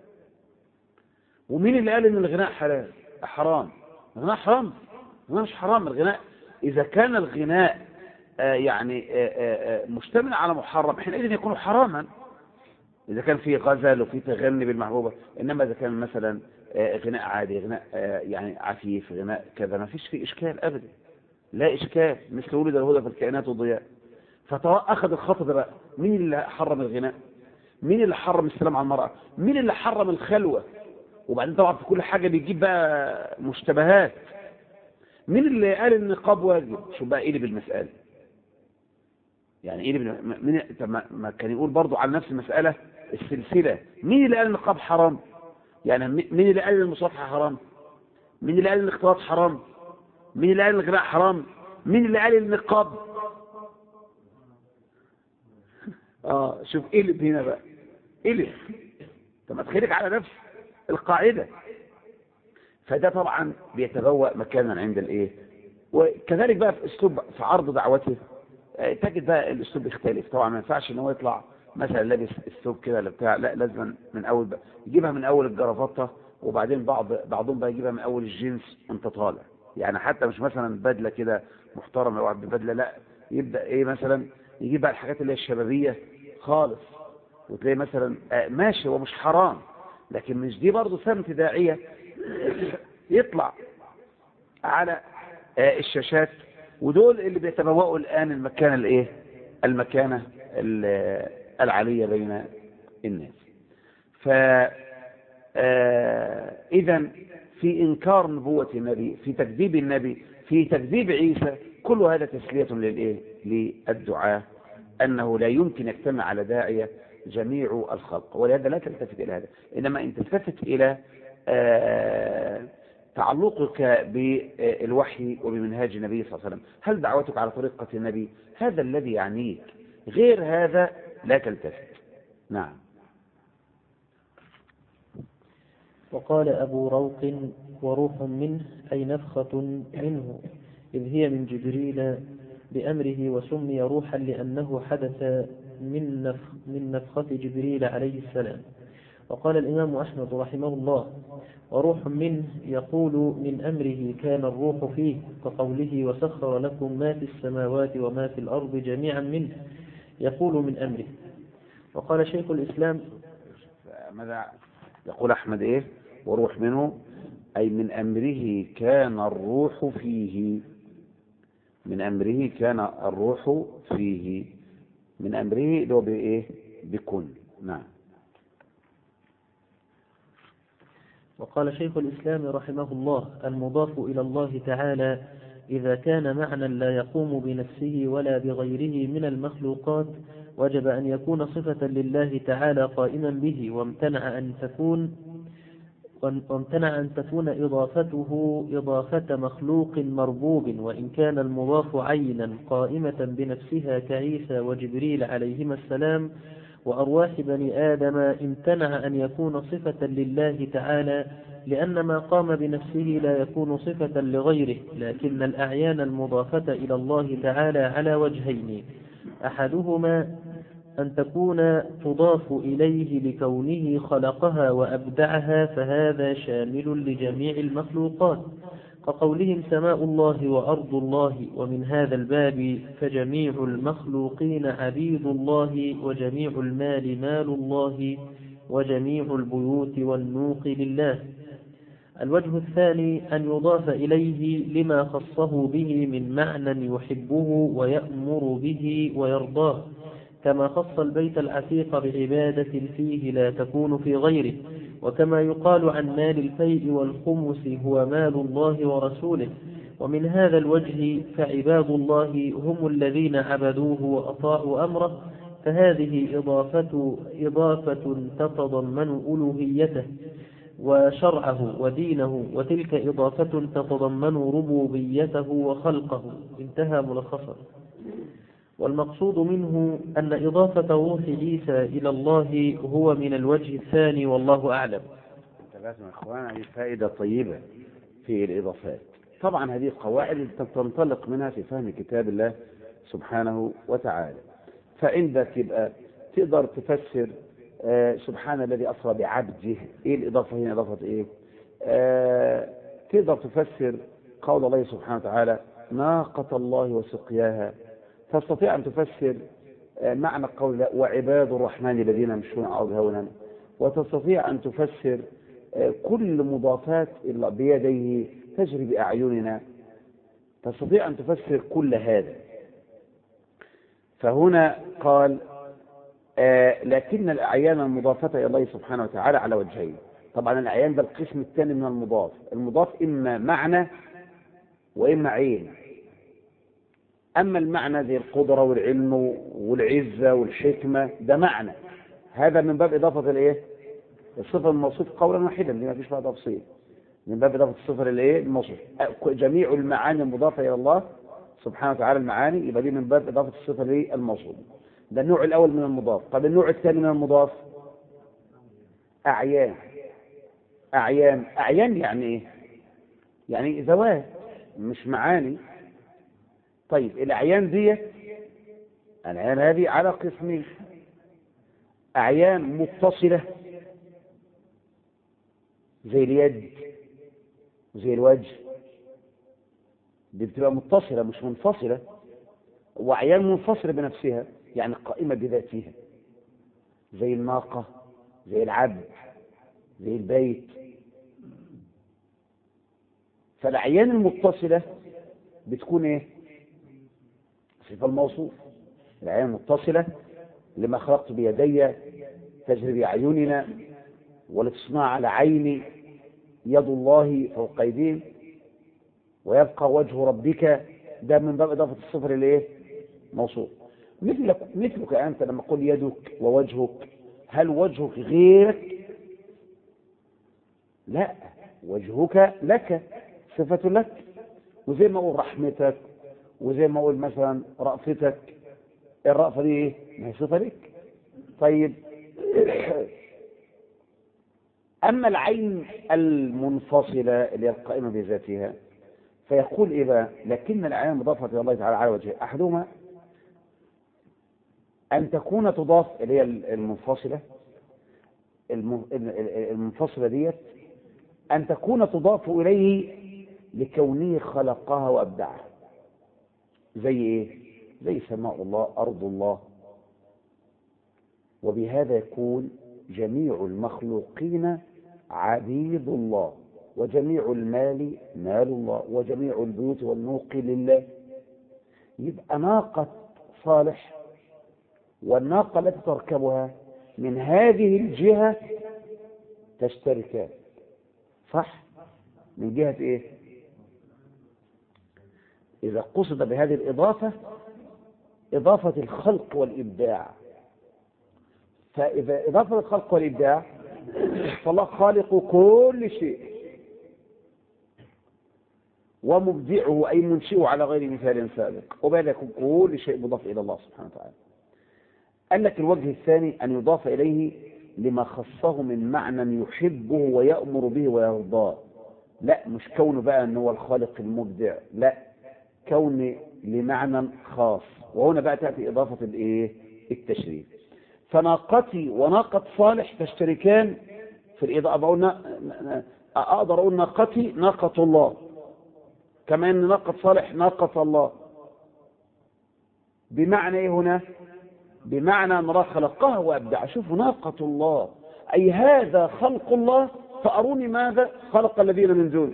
ومين اللي قال ان الغناء حلال حرام؟ الغناء حرام؟ الغناء مش حرام. الغناء اذا كان الغناء آه يعني آه آه مشتمل على محرم حينئذ يكون حراما، اذا كان فيه غزل وفيه تغني بالمحبوبة. انما اذا كان مثلا غناء عادي، غناء يعني عفيف، غناء كذا، ما فيش فيه إشكال أبدا، لا إشكال. مثل ولد الهدى في الكائنات والضياء. فأخذ الخطب بقى مين اللي حرم الغناء؟ مين اللي حرم السلام على المرأة؟ مين اللي حرم الخلوة؟ وبعدين طبعا في كل حاجة بيجيب بقى مشتبهات. مين اللي قال النقاب واجب؟ شو بقى قلب المسألة يعني قلب من... طب ما كان يقول برضو على نفس المسألة السلسلة. مين اللي قال النقاب حرام؟ يعني مين اللي قال المصافحة حرام؟ مين اللي قال الاختلاط حرام؟ مين اللي قال الغناء حرام؟ مين اللي قال النقاب؟ اه شوف قلب هنا بقى قلب. طب ما تخليك على نفس القاعدة. فده طبعا بيتبوأ مكانا عند الايه. وكذلك بقى في اسلوب في عرض دعوته تجد بقى الاسلوب يختلف. طبعا ما ينفعش ان هو يطلع مثلا لابس اسلوب كده ولا بتاع، لا لازم من اول بقى يجيبها من اول الجرافطه، وبعدين بعض بعضهم بقى يجيبها من اول الجنس وانت طالع. يعني حتى مش مثلا بدله كده محترمه واحد ببدله، لا يبدا ايه مثلا يجيب بقى الحاجات اللي هي الشبابيه خالص. وتلاقي مثلا آه ماشي هو مش حرام، لكن مش دي برضه سمت داعيه يطلع على آه الشاشات. ودول اللي بيتبوأوا الآن المكانة الايه المكانة العالية بين الناس. ف إذن في إنكار نبوة النبي، في تكذيب النبي، في تكذيب عيسى، كل هذا تسلية للإيه للدعاء أنه لا يمكن يجتمع على داعية جميع الخلق. ولهذا لا تلتفت إلى هذا، إنما أن تلتفت إلى آه تعلقك بالوحي وبمنهاج النبي صلى الله عليه وسلم. هل دعوتك على طريقة النبي؟ هذا الذي يعنيك، غير هذا لا تلتفت. نعم. وقال أبو روق: وروح منه أي نفخة منه، إذ هي من جبريل بأمره، وسمي روحا لأنه حدث من, نفخ من نفخة جبريل عليه السلام. وقال الإمام أحمد رحمه الله: وروح منه يقول من أمره كان الروح فيه، كقوله: وسخر لكم ما في السماوات وما في الأرض جميعا منه، يقول من أمره. وقال شيخ الإسلام: ماذا يقول أحمد إيه؟ وروح منه أي من أمره كان الروح فيه. من أمره كان الروح فيه، من أمره اللي هو بإيه؟ بكل. نعم. وقال شيخ الإسلام رحمه الله: المضاف إلى الله تعالى إذا كان معنى لا يقوم بنفسه ولا بغيره من المخلوقات وجب أن يكون صفة لله تعالى قائما به، وامتنع أن تكون وامتنع أن تكون إضافته إضافة مخلوق مربوب، وإن كان المضاف عينا قائمة بنفسها كعيسى وجبريل عليهما السلام وأرواح بني آدم، امتنع أن يكون صفة لله تعالى، لأن ما قام بنفسه لا يكون صفة لغيره. لكن الأعيان المضافة إلى الله تعالى على وجهين: أحدهما أن تكون تضاف إليه لكونه خلقها وأبدعها، فهذا شامل لجميع المخلوقات، كقولهم سماء الله وأرض الله. ومن هذا الباب فجميع المخلوقين عبيد الله، وجميع المال مال الله، وجميع البيوت والنوق لله. الوجه الثاني أن يضاف إليه لما خصه به من معنى يحبه ويأمر به ويرضاه، كما خص البيت العتيق بعبادة فيه لا تكون في غيره، وكما يقال عن مال الفيء والخمس هو مال الله ورسوله. ومن هذا الوجه فعباد الله هم الذين عبدوه وأطاعوا أمره، فهذه إضافة, إضافة تتضمن ألوهيته وشرعه ودينه، وتلك إضافة تتضمن ربوبيته وخلقه. انتهى ملخصا. والمقصود منه أن إضافة روح عيسى إلى الله هو من الوجه الثاني، والله أعلم. لازم أخوانا هذه فائدة طيبة في الإضافات. طبعا هذه القواعد تنطلق منها في فهم كتاب الله سبحانه وتعالى. فعندك يبقى تقدر تفسر آه سبحان الذي أسرى بعبده، إيه الإضافة هنا؟ إضافة إيه؟ آه تقدر تفسر قول الله سبحانه وتعالى ناقة الله وسقياها. تستطيع أن تفسر آه معنى قول وعباد الرحمن الذين يمشون على الأرض هونا. وتستطيع أن تفسر آه كل مضافات إلا بيديه تجري بأعيننا. تستطيع أن تفسر كل هذا. فهنا قال آه لكن الأعيان المضافة إلى الله سبحانه وتعالى على وجهين. طبعا الأعيان ده القسم الثاني من المضاف. المضاف إما معنى وإما عين. أما المعنى زي القدرة والعلم والعزة والحكمة ده معنى، هذا من باب إضافة الإيه؟ الصفة الموصوف قولا واحدا، دي ما فيش فيها تفصيل، من باب إضافة الصفة للإيه؟ الموصوف. جميع المعاني المضافة إلى الله سبحانه وتعالى المعاني، يبقى دي من باب إضافة الصفة للموصوف. ده النوع الأول من المضاف. طب النوع الثاني من المضاف أعيان. أعيان أعيان يعني إيه؟ يعني ذوات مش معاني. طيب الأعيان دي، الأعيان هذه على قسمين: أعيان متصلة زي اليد وزي الوجه، دي بتبقى متصلة مش منفصلة، وأعيان منفصلة بنفسها يعني قائمة بذاتها زي الناقة زي العبد زي البيت. فالأعيان المتصلة بتكون إيه؟ صفة الموصوف. الأعيان المتصلة: لما خلقت بيدي تجري بأعيننا ولتصنع على عيني يد الله فوق أيديهم ويبقى وجه ربك، ده من باب إضافة الصفة للإيه؟ موصوف. مثلك مثلك أنت لما أقول يدك ووجهك، هل وجهك غيرك؟ لا، وجهك لك، صفة لك. وزي ما أقول رحمتك، وزي ما أقول مثلا رأفتك، الرأفة دي إيه؟ ما هي صفة لك. طيب أما العين المنفصلة اللي هي القائمة بذاتها فيقول إيه بقى؟ لكن العين المضافة إلى الله تعالى على وجهه أحدهما أن تكون تضاف، اللي هي المنفصلة المنفصلة ديت، أن تكون تضاف إليه لكونه خلقها وأبدعها. زي إيه؟ زي سماء الله، أرض الله. وبهذا يكون جميع المخلوقين عبيد الله، وجميع المال مال الله، وجميع البيوت والنوق لله. يبقى ناقة صالح والناقة التي تركبها من هذه الجهة تشتركان، صح؟ من جهة إيه؟ إذا قصد بهذه الإضافة إضافة الخلق والإبداع. فإذا إضافة الخلق والإبداع فالله خالق كل شيء ومبدعه أي منشئه على غير مثال سابق، وبهذا يكون كل شيء مضاف إلى الله سبحانه وتعالى. قال لك الوجه الثاني أن يضاف إليه لما خصه من معنى يحبه ويأمر به ويرضاه. لا، مش كونه بقى أنه هو الخالق المبدع، لا، كون لمعنى خاص. وهنا بقى تأتي إضافة الإيه؟ التشريف. فناقتي وناقة صالح تشتركان في الإضافة. أقدر أقول ناقتي ناقة الله، كما أن ناقة صالح ناقة الله. بمعنى إيه هنا؟ بمعنى أن الله خلقها وأبدع. شوفوا، ناقة الله أي هذا خلق الله، فأروني ماذا خلق الذين من دونه.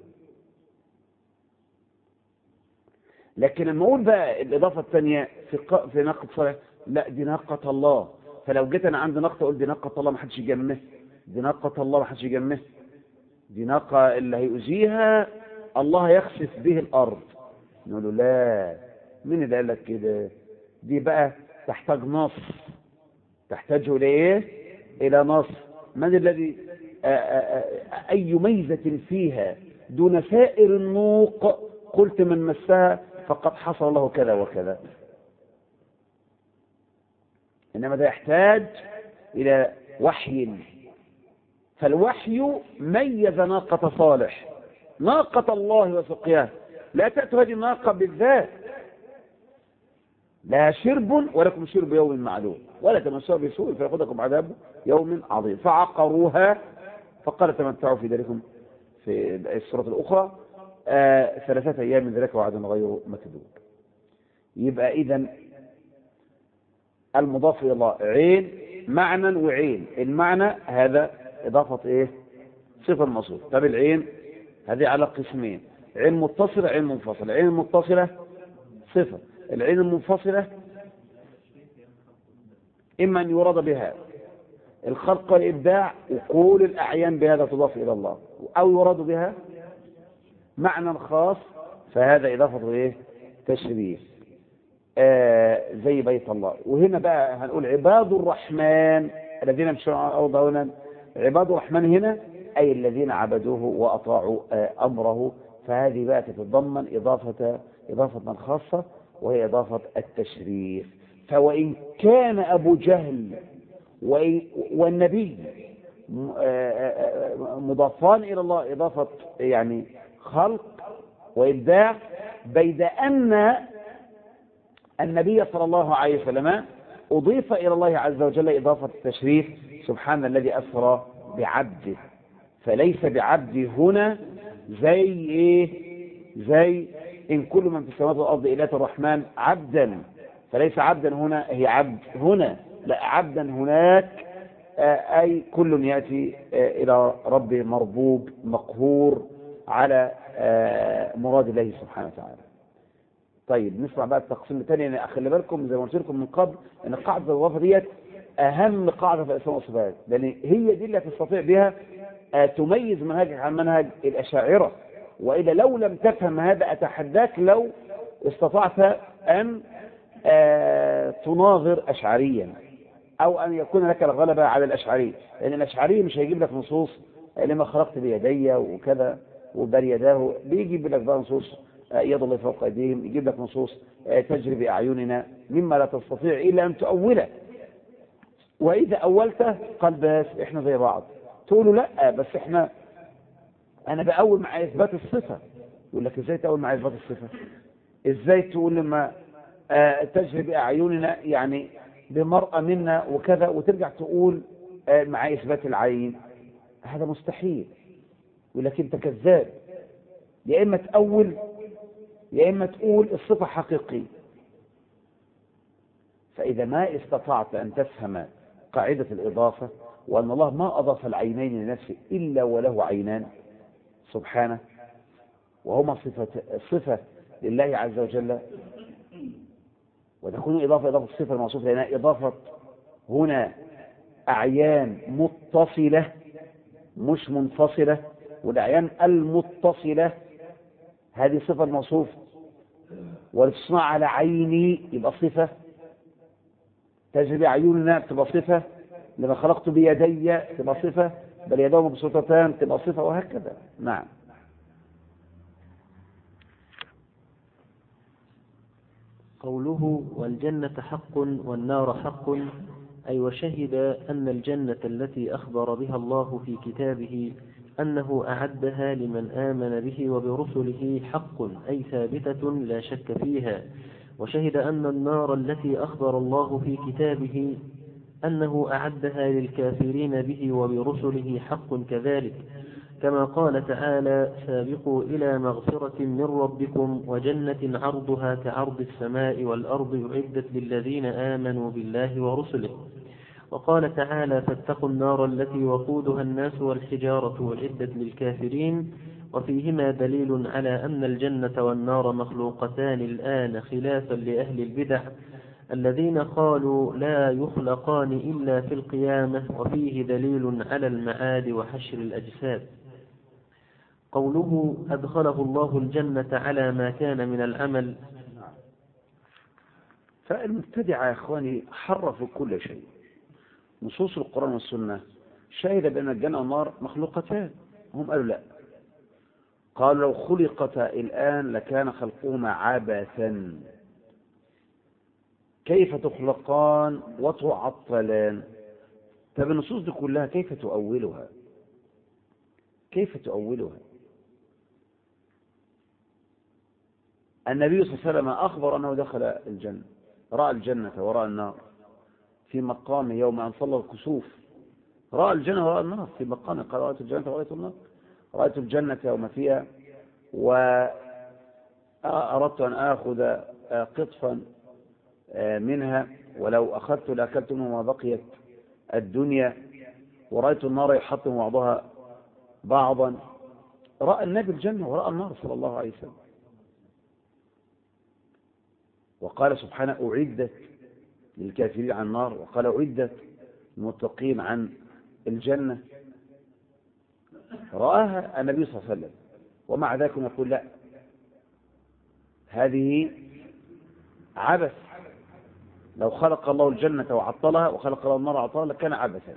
لكن لما أقول بقى الإضافة الثانية في, في ناقة صالح، لا، دي ناقة الله. فلو جيت أنا عند ناقة أقول دي ناقة الله ما حدش يجمه، دي ناقة الله ما حدش يجمه، دي ناقة اللي هيؤذيها الله يخسف به الأرض. نقول له لا، مين اللي قال لك كده؟ دي بقى تحتاج نص، تحتاج إلى إيه؟ إلى نص. من الذي أي ميزة فيها دون سائر النوق قلت من مسها فقد حصل له كذا وكذا. إنما ده يحتاج إلى وحي. فالوحي ميز ناقة صالح ناقة الله وسقياها. لا تأتي هذه الناقة بالذات، لا شرب ولكم شرب يوم معلوم ولا تمسوا بسوء فيأخذكم عذاب يوم عظيم. فعقروها فقال تمتعوا في ذلكم في السورة الأخرى آه ثلاثة أيام من ذلك وعد غير مكذوب. يبقى إذن المضاف إلى الله عين معنى وعين. المعنى هذا إضافة إيه؟ صفة الموصوف. طب العين هذه على قسمين: عين متصلة عين منفصلة. عين المتصلة صفة، العين المنفصلة إما أن يراد بها الخلق والإبداع وكل الأعيان بهذا تضاف إلى الله، أو يراد بها معنى خاص فهذا إضافة إيه؟ تشريف. آه زي بيت الله. وهنا بقى هنقول عباد الرحمن الذين يمشون على الأرض هونا. عباد الرحمن هنا أي الذين عبدوه وأطاعوا آه أمره، فهذه بقى تتضمن إضافة إضافة خاصة وهي إضافة التشريف. فوإن كان أبو جهل والنبي مضافان إلى الله إضافة يعني خلق وإبداع، بيد أن النبي صلى الله عليه وسلم أضيف إلى الله عز وجل إضافة التشريف. سبحان الذي أسرى بعبده، فليس بعبده هنا زي إيه؟ زي إن كل من في السماوات والأرض إله الرحمن عبدا، فليس عبدا هنا هي عبد هنا، لا عبدا هناك أي كل يأتي إلى ربه مربوب مقهور على مراد الله سبحانه وتعالى. طيب نسمع بقى التقسيم الثاني. خلي بالكم زي ما قلت لكم من قبل ان قاعده الوظيفه ديت اهم قاعده في الاسماء والصفات، لان هي دي اللي تستطيع بها تميز منهجك عن منهج الاشاعره، والا لو لم تفهم هذا اتحداك لو استطعت ان تناظر اشعريا او ان يكون لك الغلبه على الاشعري، لان الاشعري مش هيجيب لك نصوص لما خلقت بيدي وكذا وبل يداه، بيجيب لك بقى نصوص يد الله فوق ايديهم، يجيب لك نصوص تجري باعيننا مما لا تستطيع الا ان تؤوله. واذا اولته قال بس احنا زي بعض، تقولوا لا بس احنا انا باول مع اثبات الصفه. يقول لك ازاي تقول مع اثبات الصفه؟ ازاي تقول لما تجري باعيننا يعني بمرأة منا وكذا وترجع تقول مع اثبات العين؟ هذا مستحيل. يقول لك انت كذاب، يا اما تأول يا اما تقول الصفة حقيقية. فاذا ما استطعت ان تفهم قاعدة الاضافة وان الله ما اضاف العينين لنفسه الا وله عينان سبحانه، وهما صفة صفة لله عز وجل، وتكون اضافة اضافة الصفة الموصوف لنا اضافة هنا اعيان متصلة مش منفصلة، والاعيان المتصلة هذه صفة الموصوف، والتصنع على عيني يبقى صفة، تجري بعيوننا تبقى صفة، لما خلقت بيدي تبقى صفة، بل يداه مبسوطتان تبقى صفة، وهكذا. نعم. قوله والجنة حق والنار حق، أي وشهد أن الجنة التي أخبر بها الله في كتابه أنه أعدها لمن آمن به وبرسله حق، أي ثابتة لا شك فيها. وشهد أن النار التي أخبر الله في كتابه أنه أعدها للكافرين به وبرسله حق كذلك، كما قال تعالى سابقوا إلى مغفرة من ربكم وجنة عرضها كعرض السماء والأرض أعدت للذين آمنوا بالله ورسله. وقال تعالى فاتقوا النار التي وقودها الناس والحجارة أعدت للكافرين. وفيهما دليل على أن الجنة والنار مخلوقتان الآن، خلافا لأهل البدع الذين قالوا لا يخلقان إلا في القيامة، وفيه دليل على المعاد وحشر الأجساد. قوله أدخله الله الجنة على ما كان من العمل. فالمبتدعة يا إخواني حرفوا كل شيء. نصوص القرآن والسنة شاهدة بأن الجنة والنار مخلوقتان، هم قالوا لا، قالوا لو خلقتا الآن لكان خلقهما عبثا، كيف تخلقان وتعطلان؟ طب النصوص دي كلها كيف تؤولها؟ كيف تؤولها؟ النبي صلى الله عليه وسلم أخبر أنه دخل الجنة، رأى الجنة ورأى النار في مقامه يوم أن صلى الكسوف، رأى الجنة ورأى النار في مقامه، قال رأيت الجنة ورأيت النار، رأيت الجنة يوم فيها وأردت أن آخذ قطفا منها ولو أخذت لأكلت منه ما بقيت الدنيا، ورأيت النار يحطم بعضها بعضا. رأى النبي الجنة ورأى النار صلى الله عليه وسلم، وقال سبحانه أعدت للكافرين عن النار، وقال أعدت المتقين عن الجنة. رآها النبي صلى الله عليه وسلم، ومع ذلك نقول لا، هذه عبث. لو خلق الله الجنة وعطلها وخلق الله النار وعطلها لكان عبثا.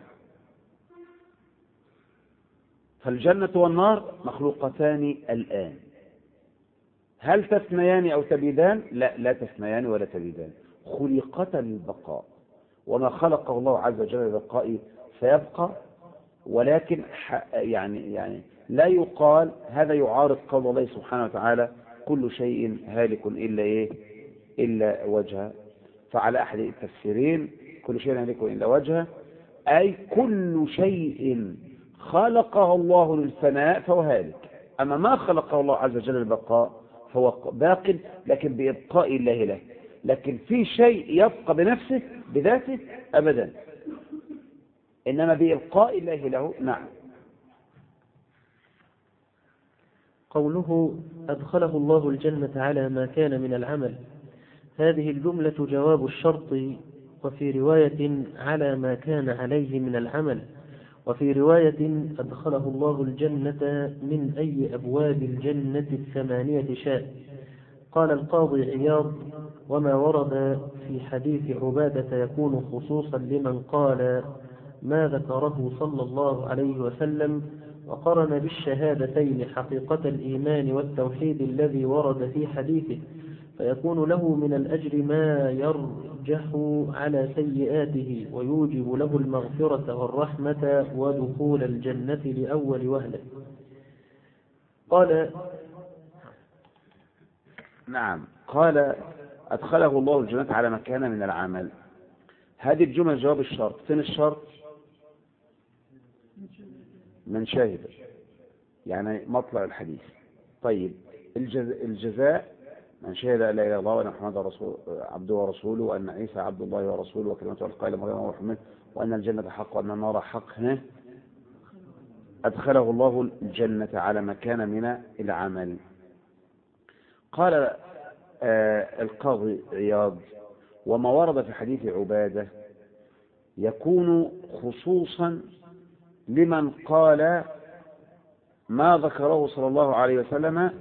فالجنة والنار مخلوقتان الآن، هل تثنيان أو تبيدان؟ لا، لا تثنيان ولا تبيدان، خلقتا للبقاء، وما خلقه الله عز وجل للبقاء سيبقى. ولكن يعني يعني لا يقال هذا يعارض قول الله سبحانه وتعالى كل شيء هالك إلا إيه؟ إلا وجهه. فعلى أحد التفسيرين كل شيء هالك إلا وجهه، أي كل شيء خلقه الله للفناء فهو هالك، أما ما خلقه الله عز وجل للبقاء فهو باق، لكن بإبقاء الله له. لكن في شيء يبقى بنفسه بذاته أبدا، إنما بإبقاء الله له. نعم. قوله أدخله الله الجنة على ما كان من العمل، هذه الجملة جواب الشرط، وفي رواية على ما كان عليه من العمل، وفي رواية أدخله الله الجنة من أي أبواب الجنة الثمانية شاء. قال القاضي عياض: وما ورد في حديث عبادة يكون خصوصا لمن قال ما ذكره صلى الله عليه وسلم، وقرن بالشهادتين حقيقة الإيمان والتوحيد الذي ورد في حديثه، فيكون له من الأجر ما يرجح على سيئاته، ويوجب له المغفرة والرحمة ودخول الجنة لأول وهلة. قال نعم، قال أدخله الله الجنة على ما كان من العمل. هذه الجملة جواب الشرط. فين الشرط؟ من شهد، يعني مطلع الحديث. طيب الجزاء من شهد لا اله الا الله وان محمدا رسول عبده ورسوله، وان عيسى عبد الله ورسوله وكلمته القائله مريم وروح منه، وان الجنه حق وان النار حق. ادخله الله الجنه على ما كان من العمل. قال آه القاضي عياض: وما ورد في حديث عباده يكون خصوصا لمن قال ما ذكره صلى الله عليه وسلم،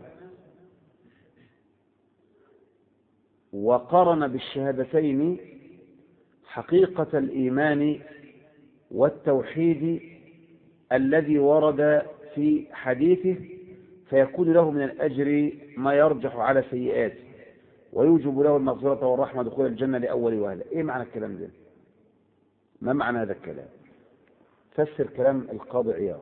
وقرن بالشهادتين حقيقة الإيمان والتوحيد الذي ورد في حديثه، فيكون له من الأجر ما يرجح على سيئاته، ويوجب له المغفرة والرحمة دخول الجنة لأول وهلة. إيه معنى الكلام ده؟ ما معنى هذا الكلام؟ فسر كلام القاضي عياض.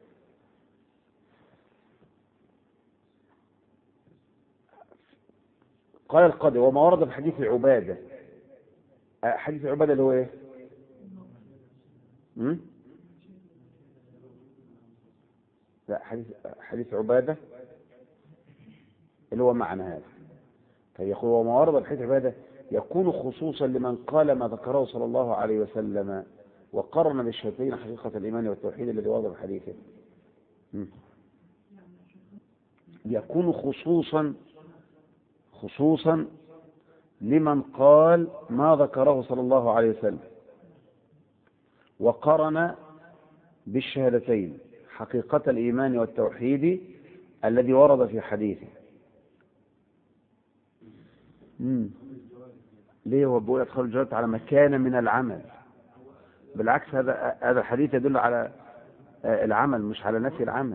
قال القاضي: وما ورد في حديث عبادة. حديث عبادة اللي هو ايه؟ م? لا، حديث حديث عبادة اللي هو معنى هذا. فيقول: وما ورد في حديث عبادة يكون خصوصا لمن قال ما ذكره صلى الله عليه وسلم، وقرن بالشهادتين حقيقة الإيمان والتوحيد الذي ورد في حديثه. م? يكون خصوصا خصوصا لمن قال ما ذكره صلى الله عليه وسلم، وقرن بالشهادتين حقيقة الإيمان والتوحيد الذي ورد في حديثه. مم. ليه هو بيقول أدخل الجنة على ما كان من العمل؟ بالعكس، هذا هذا الحديث يدل على العمل مش على نفي العمل.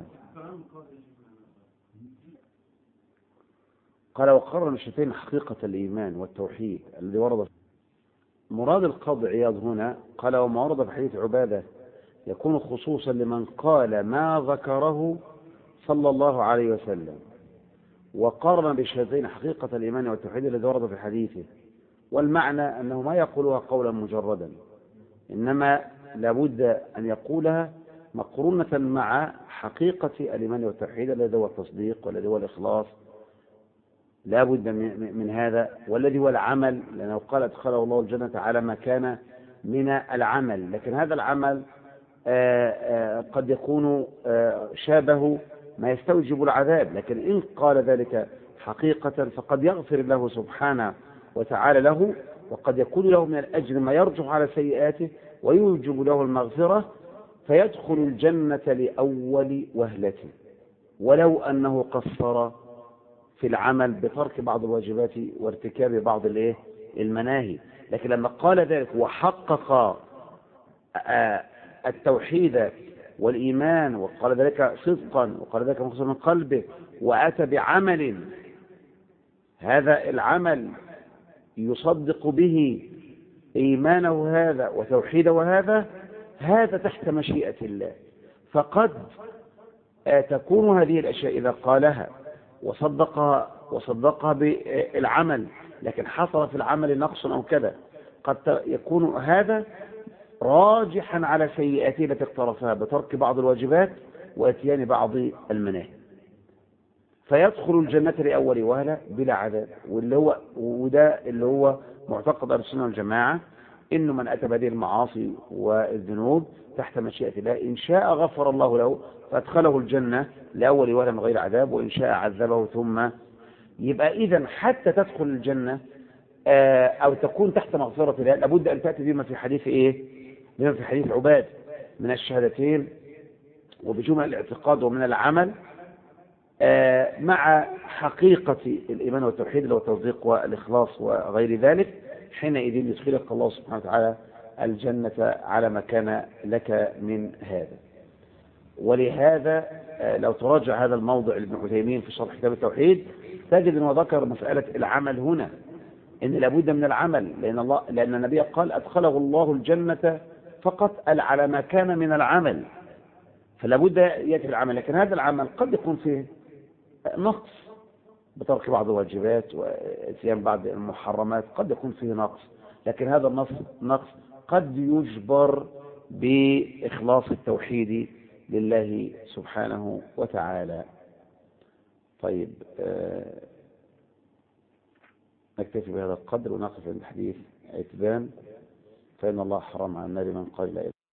قال: وقرن الشهادتين حقيقة الإيمان والتوحيد الذي ورد. مراد القاضي عياض هنا قال: وما ورد في حديث عبادة يكون خصوصا لمن قال ما ذكره صلى الله عليه وسلم، وقرن بالشهادتين حقيقة الإيمان والتوحيد الذي ورد في حديثه. والمعنى أنه ما يقولها قولا مجردا، إنما لابد أن يقولها مقرونة مع حقيقة الإيمان والتوحيد الذي هو التصديق والذي هو الإخلاص، لا بد من هذا، والذي هو العمل، لأنه قال: أدخله الله الجنة على ما كان من العمل. لكن هذا العمل آآ آآ قد يكون شابه ما يستوجب العذاب، لكن إن قال ذلك حقيقة فقد يغفر له سبحانه وتعالى له وقد يكون له من الأجر ما يرجح على سيئاته ويوجب له المغفرة، فيدخل الجنة لأول وهلته ولو أنه قصر في العمل بترك بعض الواجبات وارتكاب بعض الايه المناهي. لكن لما قال ذلك وحقق التوحيد والإيمان وقال ذلك صدقا وقال ذلك مخلصا من قلبه وأتى بعمل هذا العمل يصدق به إيمانه هذا وتوحيده هذا، هذا تحت مشيئة الله. فقد تكون هذه الأشياء إذا قالها وصدقها وصدقها بالعمل لكن حصل في العمل نقص أو كذا، قد يكون هذا راجحا على سيئاته التي اقترفها بترك بعض الواجبات واتيان بعض المناهي، فيدخل الجنة لأول وهلة بلا عذاب. واللي هو وده اللي هو معتقد أهل السنة والجماعة، إنه من أتى بهذه المعاصي والذنوب تحت مشيئة الله إن شاء غفر الله له فأدخله الجنة لأول وهلة من غير عذاب، وإن شاء عذبه ثم. يبقى إذن حتى تدخل الجنة أو تكون تحت مغفرة الله لابد أن تأتي بما في حديث إيه؟ بما في حديث عباد من الشهادتين وبجمع الاعتقاد ومن العمل مع حقيقة الإيمان والتوحيد اللي هو التصديق والإخلاص وغير ذلك. حينئذ يدخلك الله سبحانه وتعالى الجنة على ما كان لك من هذا. ولهذا لو تراجع هذا الموضع لابن عثيمين في شرح كتاب التوحيد تجد أنه ذكر مسألة العمل هنا، إن لابد من العمل، لأن الله لأن النبي قال أدخله الله الجنة فقط على ما كان من العمل، فلابد يأتي العمل. لكن هذا العمل قد يكون فيه نقص بترك بعض الواجبات واتيان بعض المحرمات، قد يكون فيه نقص، لكن هذا النقص نقص قد يجبر بإخلاص التوحيد لله سبحانه وتعالى. طيب آه نكتفي بهذا القدر ونقف عند حديث عتبان، فإن الله حرم على النار من قال لا